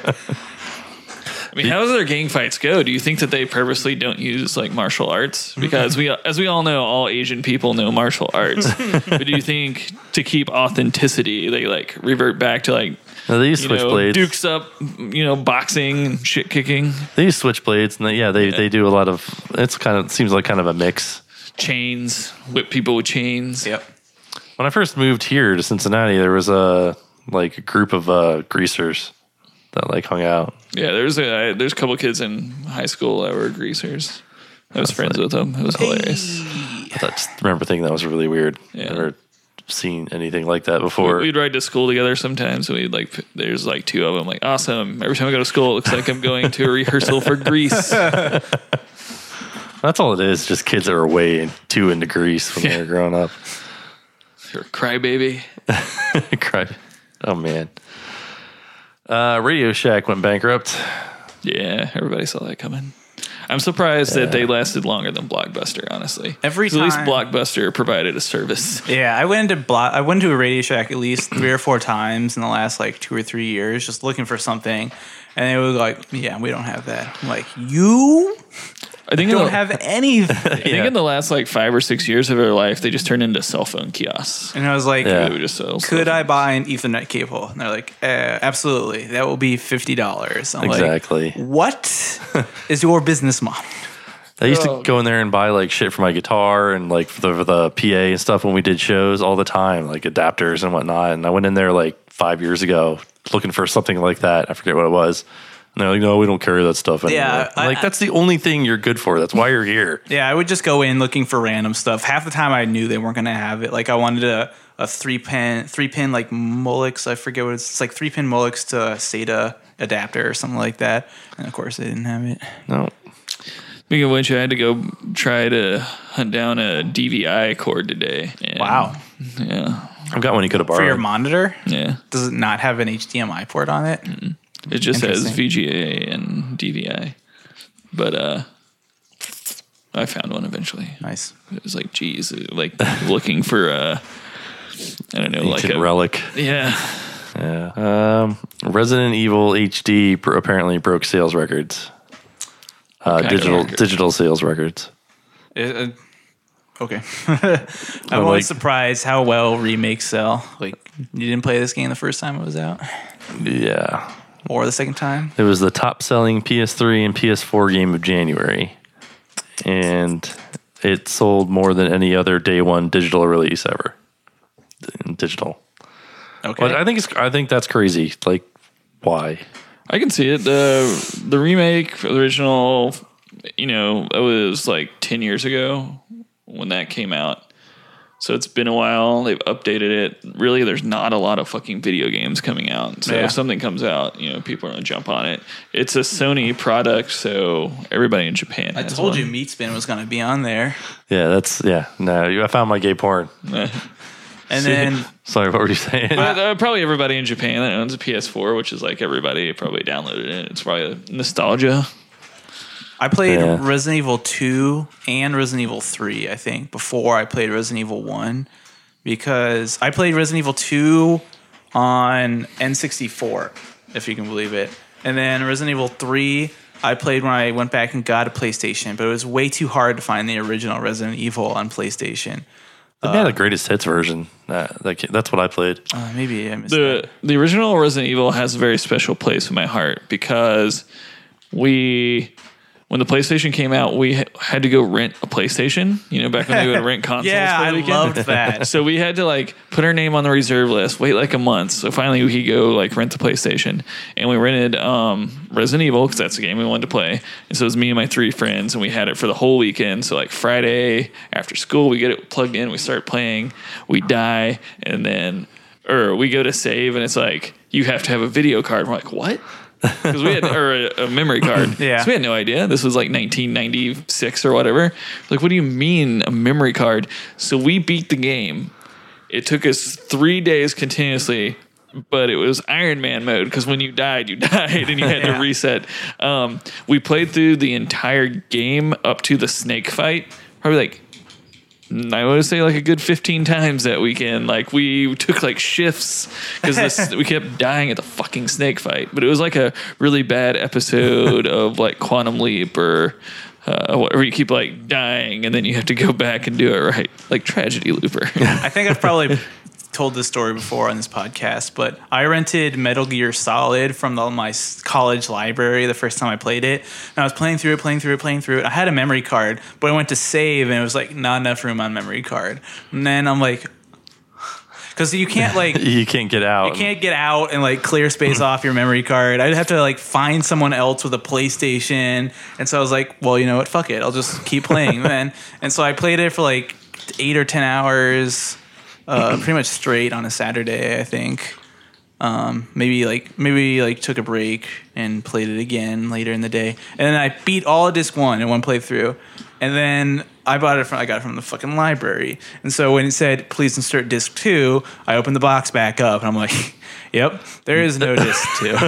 I mean, how does their gang fights go? Do you think that they purposely don't use like martial arts? Because we, as we all know, all Asian people know martial arts. But do you think to keep authenticity, they like revert back to like No, they use you know, switchblades. dukes up, you know, boxing and shit kicking, They use switchblades, and they, yeah, they, they do a lot of. It's kind of seems like kind of a mix. chains, whip people with chains. Yep. When I first moved here to Cincinnati, there was a like a group of uh, greasers that like hung out. Yeah, there's a there's a couple kids in high school that were greasers. I was friends with them. It was hilarious. I thought, just remember thinking that was really weird. Yeah. Never seen anything like that before. We'd ride to school together sometimes. And we'd like, p- there's like two of them. Like, awesome. Every time I go to school, it looks like I'm going to a rehearsal for Grease. That's all it is. Just kids that were way too into Grease when they Yeah. were growing up. You're a crybaby. Cry. Oh man. Uh, Radio Shack went bankrupt. Yeah, everybody saw that coming. I'm surprised that they lasted longer than Blockbuster, honestly. Every 'Cause at least time- Blockbuster provided a service. Yeah, I went into Blo- I went to a Radio Shack at least three or four times in the last like two or three years, just looking for something, and they were like, "Yeah, we don't have that." I'm like, "You I think in don't the, have anything." I think in the last like five or six years of their life, they just turned into cell phone kiosks. And I was like, Yeah. They would just sell "Could stuff. I buy an Ethernet cable?" And they're like, uh, "Absolutely, that will be fifty dollars." I'm Exactly. like, "What is your business model?" I used Oh. to go in there and buy like shit for my guitar and like for the, for the P A and stuff when we did shows all the time, like adapters and whatnot. And I went in there like five years ago looking for something like that. I forget what it was. And they're like, no, we don't carry that stuff anymore. Yeah, I'm I- like, that's the only thing you're good for. That's why you're here. Yeah, I would just go in looking for random stuff. Half the time I knew they weren't going to have it. Like I wanted a, a three pin, three pin like Molex. I forget what it's, it's like three pin Molex to a SATA adapter or something like that. And of course they didn't have it. No. Speaking of which, I had to go try to hunt down a D V I cord today. And, Wow. Yeah. I've got one you could have borrowed. For your monitor, Yeah. does it not have an H D M I port on it? It just has Interesting. V G A and D V I. But uh I found one eventually. Nice. It was like, geez, like looking for uh I don't know, like Ancient a relic. Yeah. Yeah. Um, Resident Evil H D bro- apparently broke sales records. Uh, kind of digital record? digital sales records. It, uh, okay. I'm always like- surprised how well remakes sell. Like, you didn't play this game the first time it was out? Yeah. Or the second time? It was the top selling P S three and P S four game of January. And it sold more than any other day one digital release ever. D- Digital. Okay. But I think it's I think that's crazy. Like, why? I can see it. The the remake, the original, you know, it was like ten years ago when that came out. So it's been a while. They've updated it. Really, there's not a lot of fucking video games coming out. So Yeah. if something comes out, you know, people are going to jump on it. It's a Sony product, so everybody in Japan I has told one. you Meat Spin was going to be on there. Yeah, that's yeah. No, you- I found my gay porn. And then Sorry, what were you saying? But, uh, probably everybody in Japan that owns a P S four, which is like everybody probably downloaded it. It's probably nostalgia. I played Yeah. Resident Evil two and Resident Evil three, I think, before I played Resident Evil one. Because I played Resident Evil two on N sixty-four, if you can believe it. And then Resident Evil three, I played when I went back and got a PlayStation. But it was way too hard to find the original Resident Evil on PlayStation. They had a greatest hits version. Uh, that, that's what I played. Uh, maybe I missed that. The the original Resident Evil has a very special place in my heart because we, when the PlayStation came out, we ha- had to go rent a PlayStation. You know, back when they would rent consoles. Yeah, for the I weekend. loved that. So we had to like put our name on the reserve list, wait like a month. So finally we could go like rent the PlayStation, and we rented um, Resident Evil because that's the game we wanted to play. And so it was me and my three friends, and we had it for the whole weekend. So like Friday after school, we get it plugged in, we start playing, we die, and then or we go to save, and it's like you have to have a video card. We're like, what? Because we had or a, a memory card. Yeah. So we had no idea. This was like nineteen ninety-six or whatever. Like, what do you mean a memory card? So we beat the game. It took us three days continuously, but it was Iron Man mode because when you died, you died and you had Yeah. to reset. Um, we played through the entire game up to the snake fight. Probably like I would say like a good fifteen times that weekend. Like we took like shifts because we kept dying at the fucking snake fight. But it was like a really bad episode of like Quantum Leap or uh, where you keep like dying and then you have to go back and do it right. Like Tragedy Looper. I think I've probably told this story before on this podcast, but I rented Metal Gear Solid from the, my s- college library the first time I played it. And I was playing through it, playing through it, playing through it. I had a memory card, but I went to save and it was like not enough room on memory card. And then I'm like, because you can't like You can't get out. you can't get out and like clear space off your memory card. I'd have to like find someone else with a PlayStation. And so I was like, well, you know what? Fuck it. I'll just keep playing then. And so I played it for like eight or ten hours, uh, pretty much straight on a Saturday, I think. Um, maybe like maybe like took a break and played it again later in the day. And then I beat all of disc one in one playthrough. And then I bought it from I got it from the fucking library. And so when it said please insert disc two, I opened the box back up and I'm like, yep, there is no disc two.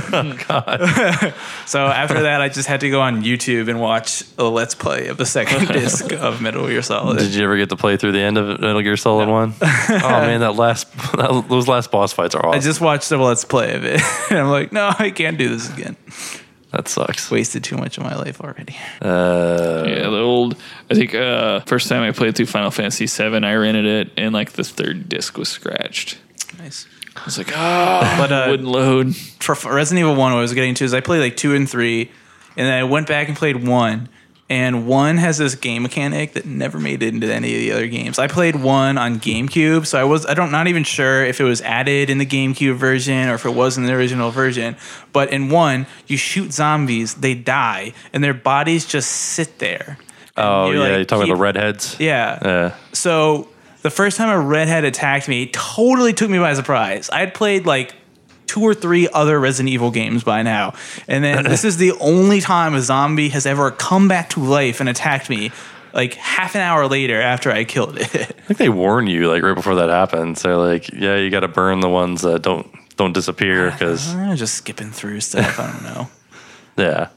God. So after that I just had to go on YouTube and watch a let's play of the second disc of Metal Gear Solid. Did you ever get to play through the end of Metal Gear Solid No. one? Oh man, that last that, those last boss fights are I awesome. just watched a let's play of it. And I'm like, no, I can't do this again. That sucks. Wasted too much of my life already. Uh, Yeah, the old. I think uh, first time I played through Final Fantasy seven, I rented it, and like the third disc was scratched. Nice. I was like, ah, But, uh, wouldn't load. For for Resident Evil one, what I was getting to is I played like two and three, and then I went back and played one. And one has this game mechanic that never made it into any of the other games. I played one on GameCube, so I was I don't not even sure if it was added in the GameCube version or if it was in the original version. But in one, you shoot zombies, they die, and their bodies just sit there. And oh you, yeah, like, you're talking keep- about the redheads. Yeah. Yeah. So the first time a redhead attacked me, it totally took me by surprise. I had played like two or three other Resident Evil games by now. And then this is the only time a zombie has ever come back to life and attacked me like half an hour later after I killed it. I think they warn you like right before that happens. So like, yeah, you got to burn the ones that don't don't disappear because I'm just skipping through stuff. I don't know. yeah.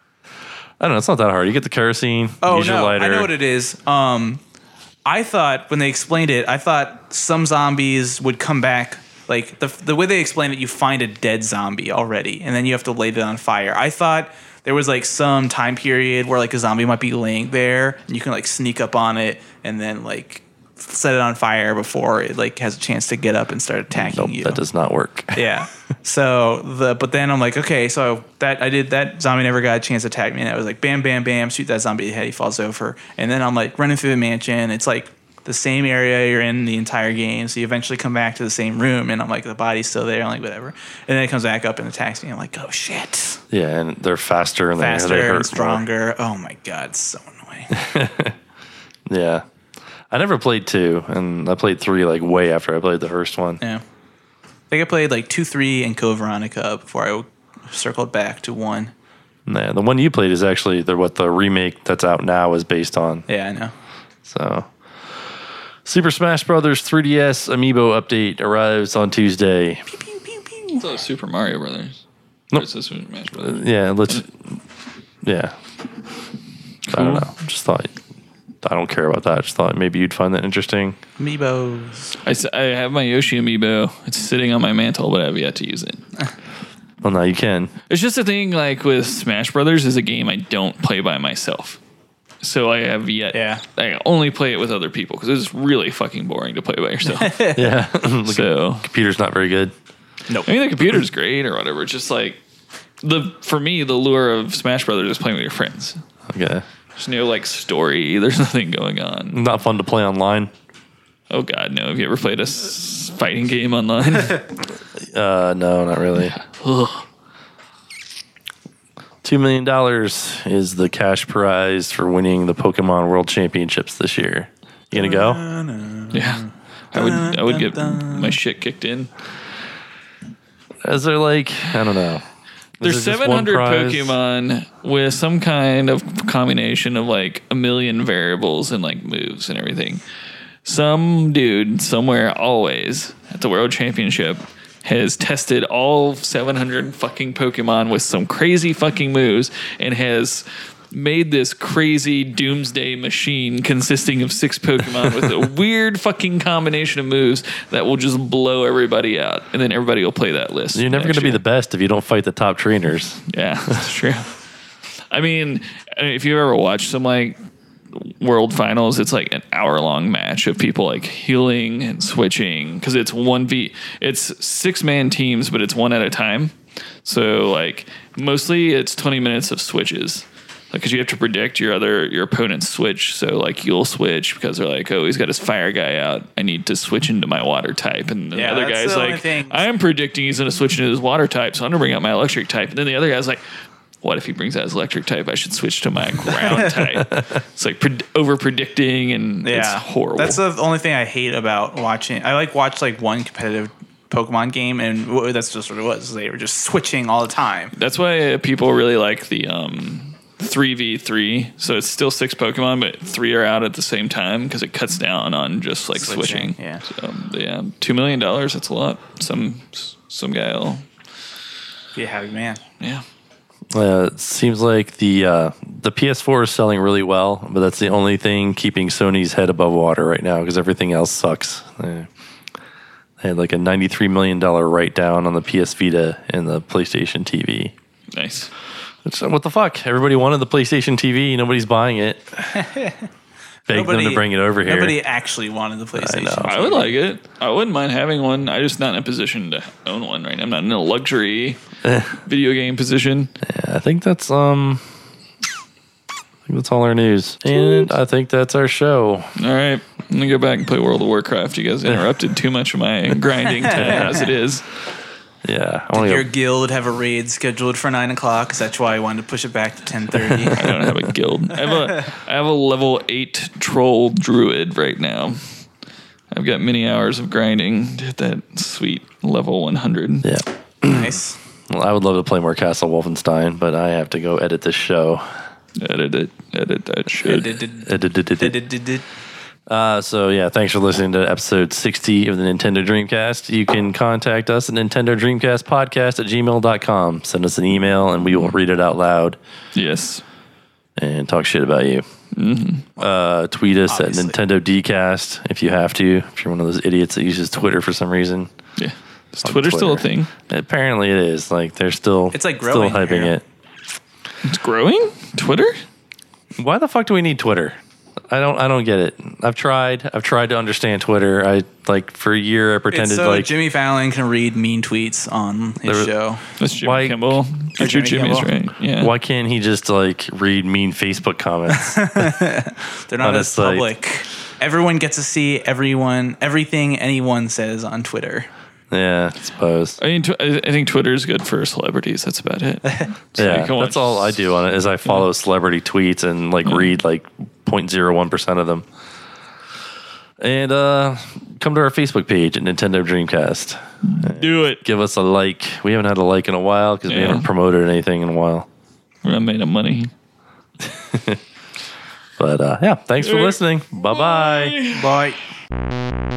I don't know. It's not that hard. You get the kerosene. Oh use your no, lighter. I know what it is. Um, I thought when they explained it, I thought some zombies would come back. Like the the way they explained it, you find a dead zombie already, and then you have to light it on fire. I thought there was like some time period where like a zombie might be laying there, and you can like sneak up on it and then like set it on fire before it like has a chance to get up and start attacking Nope, you. that does not work. Yeah. So the but then I'm like, okay, so that I did that zombie never got a chance to attack me, and I was like, bam, bam, bam, shoot that zombie in the head, he falls over, and then I'm like running through the mansion. It's like the same area you're in the entire game. So you eventually come back to the same room, and I'm like, the body's still there. I'm like, whatever. And then it comes back up and attacks me. I'm like, oh shit. Yeah, and they're faster and faster they, they hurt and stronger. More. Oh my god, it's so annoying. Yeah, I never played two, and I played three like way after I played the first one. Yeah, I think I played like two, three, and Code Veronica before I circled back to one. Yeah, the one you played is actually the what the remake that's out now is based on. Yeah, I know. So, Super Smash Brothers three D S Amiibo update arrives on Tuesday. Pew, pew, pew, pew. It's like Super Mario Brothers. Nope. It's Super Smash Brothers. Uh, yeah, let's. Yeah. Cool. I don't know. Just thought. I don't care about that. Just thought maybe you'd find that interesting. Amiibos. I, I have my Yoshi Amiibo. It's sitting on my mantle, but I've yet to use it. Well, now you can. It's just a thing like with Smash Brothers is a game I don't play by myself. So I have yet. Yeah. I only play it with other people because it's really fucking boring to play by yourself. Yeah. So computer's not very good. Nope. I mean, the computer's great or whatever. It's just like the for me, the lure of Smash Brothers is playing with your friends. Okay. There's no like story. There's nothing going on. Not fun to play online. Oh God, no! Have you ever played a s- fighting game online? uh, no, not really. Ugh. Two million dollars is the cash prize for winning the Pokemon World Championships this year. You gonna go? Yeah, I would. I would get my shit kicked in. Is there like I don't know? There's seven hundred Pokemon with some kind of combination of like a million variables and like moves and everything. Some dude somewhere always at the World Championship has tested all seven hundred fucking Pokemon with some crazy fucking moves and has made this crazy doomsday machine consisting of six Pokemon with a weird fucking combination of moves that will just blow everybody out. And then everybody will play that list. You're never going to be the best if you don't fight the top trainers. Yeah, that's true. I mean, if you ever watched some like World Finals, it's like an hour long match of people like healing and switching because it's one v it's six man teams, but it's one at a time. So like mostly it's twenty minutes of switches, like because you have to predict your other your opponent's switch. So like you'll switch because they're like, oh, he's got his fire guy out, I need to switch into my water type, and the Yeah, other that's guy's the only like, thing. I'm predicting he's going to switch into his water type, so I'm going to bring out my electric type, and then the other guy's like, what if he brings out his electric type? I should switch to my ground type. It's like pred- over predicting, and Yeah, it's horrible. That's the only thing I hate about watching. I like watch like one competitive Pokemon game, and w- that's just what it was. They were just switching all the time. That's why people really like the um, three v three. So it's still six Pokemon, but three are out at the same time because it cuts down on just like Switching, switching. yeah. So, yeah, two million dollars. That's a lot. Some some guy will. Be a happy man. Yeah. Uh, it seems like the uh, the P S four is selling really well, but that's the only thing keeping Sony's head above water right now because everything else sucks. They they had like a ninety-three million dollars write down on the P S Vita and the PlayStation T V. Nice. It's, what the fuck? Everybody wanted the PlayStation T V. Nobody's buying it. Begged them to bring it over here. Nobody actually wanted the PlayStation. I would like it. I wouldn't mind having one. I'm just not in a position to own one right now. I'm not in a luxury video game position. Yeah, I think that's um I think that's all our news. And I think that's our show. All right. I'm going to go back and play World of Warcraft. You guys interrupted too much of my grinding time as it is. Yeah. I Did wanna your go. guild have a raid scheduled for nine o'clock? Because that's why I wanted to push it back to ten thirty. I don't have a guild. I have a, I have a level eight troll druid right now. I've got many hours of grinding to hit that sweet level one hundred. Yeah. Nice. Well, I would love to play more Castle Wolfenstein, but I have to go edit this show. Edit it. Edit that shit. Edit it. Uh, so yeah, thanks for listening to episode sixty of the Nintendo Dreamcast. You can contact us at Nintendo Dreamcast Podcast at gmail dot com. Send us an email and we will read it out loud. Yes. And talk shit about you. Mm-hmm. Uh, tweet us Obviously. at Nintendo Dcast if you have to. If you're one of those idiots that uses Twitter for some reason. Yeah. Is Twitter still a thing? Apparently it is. Like they're still It's like still growing hyping here. it. It's growing? Twitter? Why the fuck do we need Twitter? I don't. I don't get it. I've tried. I've tried to understand Twitter. I like for a year. I pretended It's so like Jimmy Fallon can read mean tweets on his There- show. That's Jimmy Why- Kimmel. Get your Jimmy Jimmy's Kimmel. right. Yeah. Why can't he just like read mean Facebook comments? They're not On as his site. public. Everyone gets to see everyone, everything anyone says on Twitter. Yeah, I suppose. I mean, tw- I I think Twitter is good for celebrities. That's about it. So Yeah, you can that's watch- all I do on it. Is I follow celebrity tweets and like read like zero point zero one percent of them. And uh, come to our Facebook page at Nintendo Dreamcast. Do it. Give us a like. We haven't had a like in a while because we Yeah. haven't promoted anything in a while. We're not made of money. But uh, yeah, thanks for listening. Bye-bye. Bye.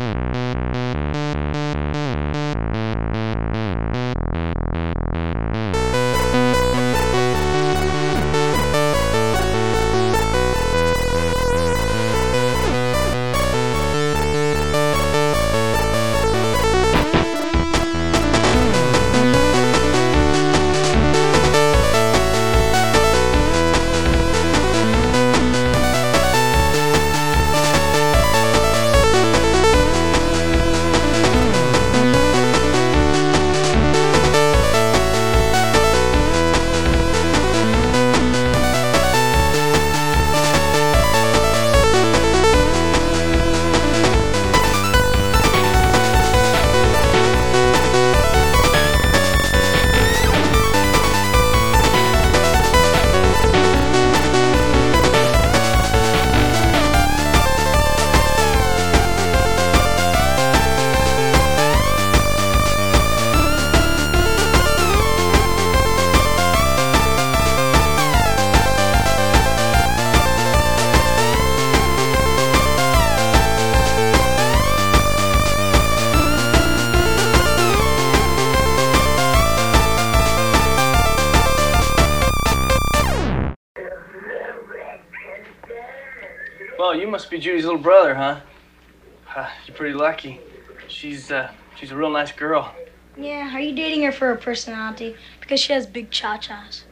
Well, you must be Judy's little brother, huh? Uh, you're pretty lucky. She's, uh, she's a real nice girl. Yeah, are you dating her for her personality? Because she has big cha-chas.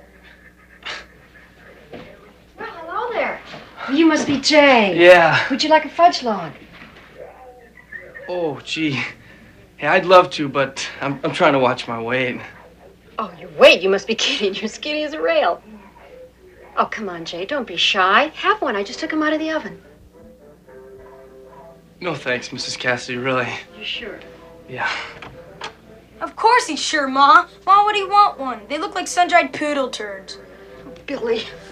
Well, hello there. You must be Jay. Yeah. Would you like a fudge log? Oh, gee. Yeah, I'd love to, but I'm, I'm trying to watch my weight. Oh, your weight? You must be kidding. You're skinny as a rail. Oh, come on, Jay. Don't be shy. Have one. I just took them out of the oven. No thanks, Missus Cassidy, really. You sure? Yeah. Of course he's sure, Ma. Why would he want one? They look like sun-dried poodle turds. Billy.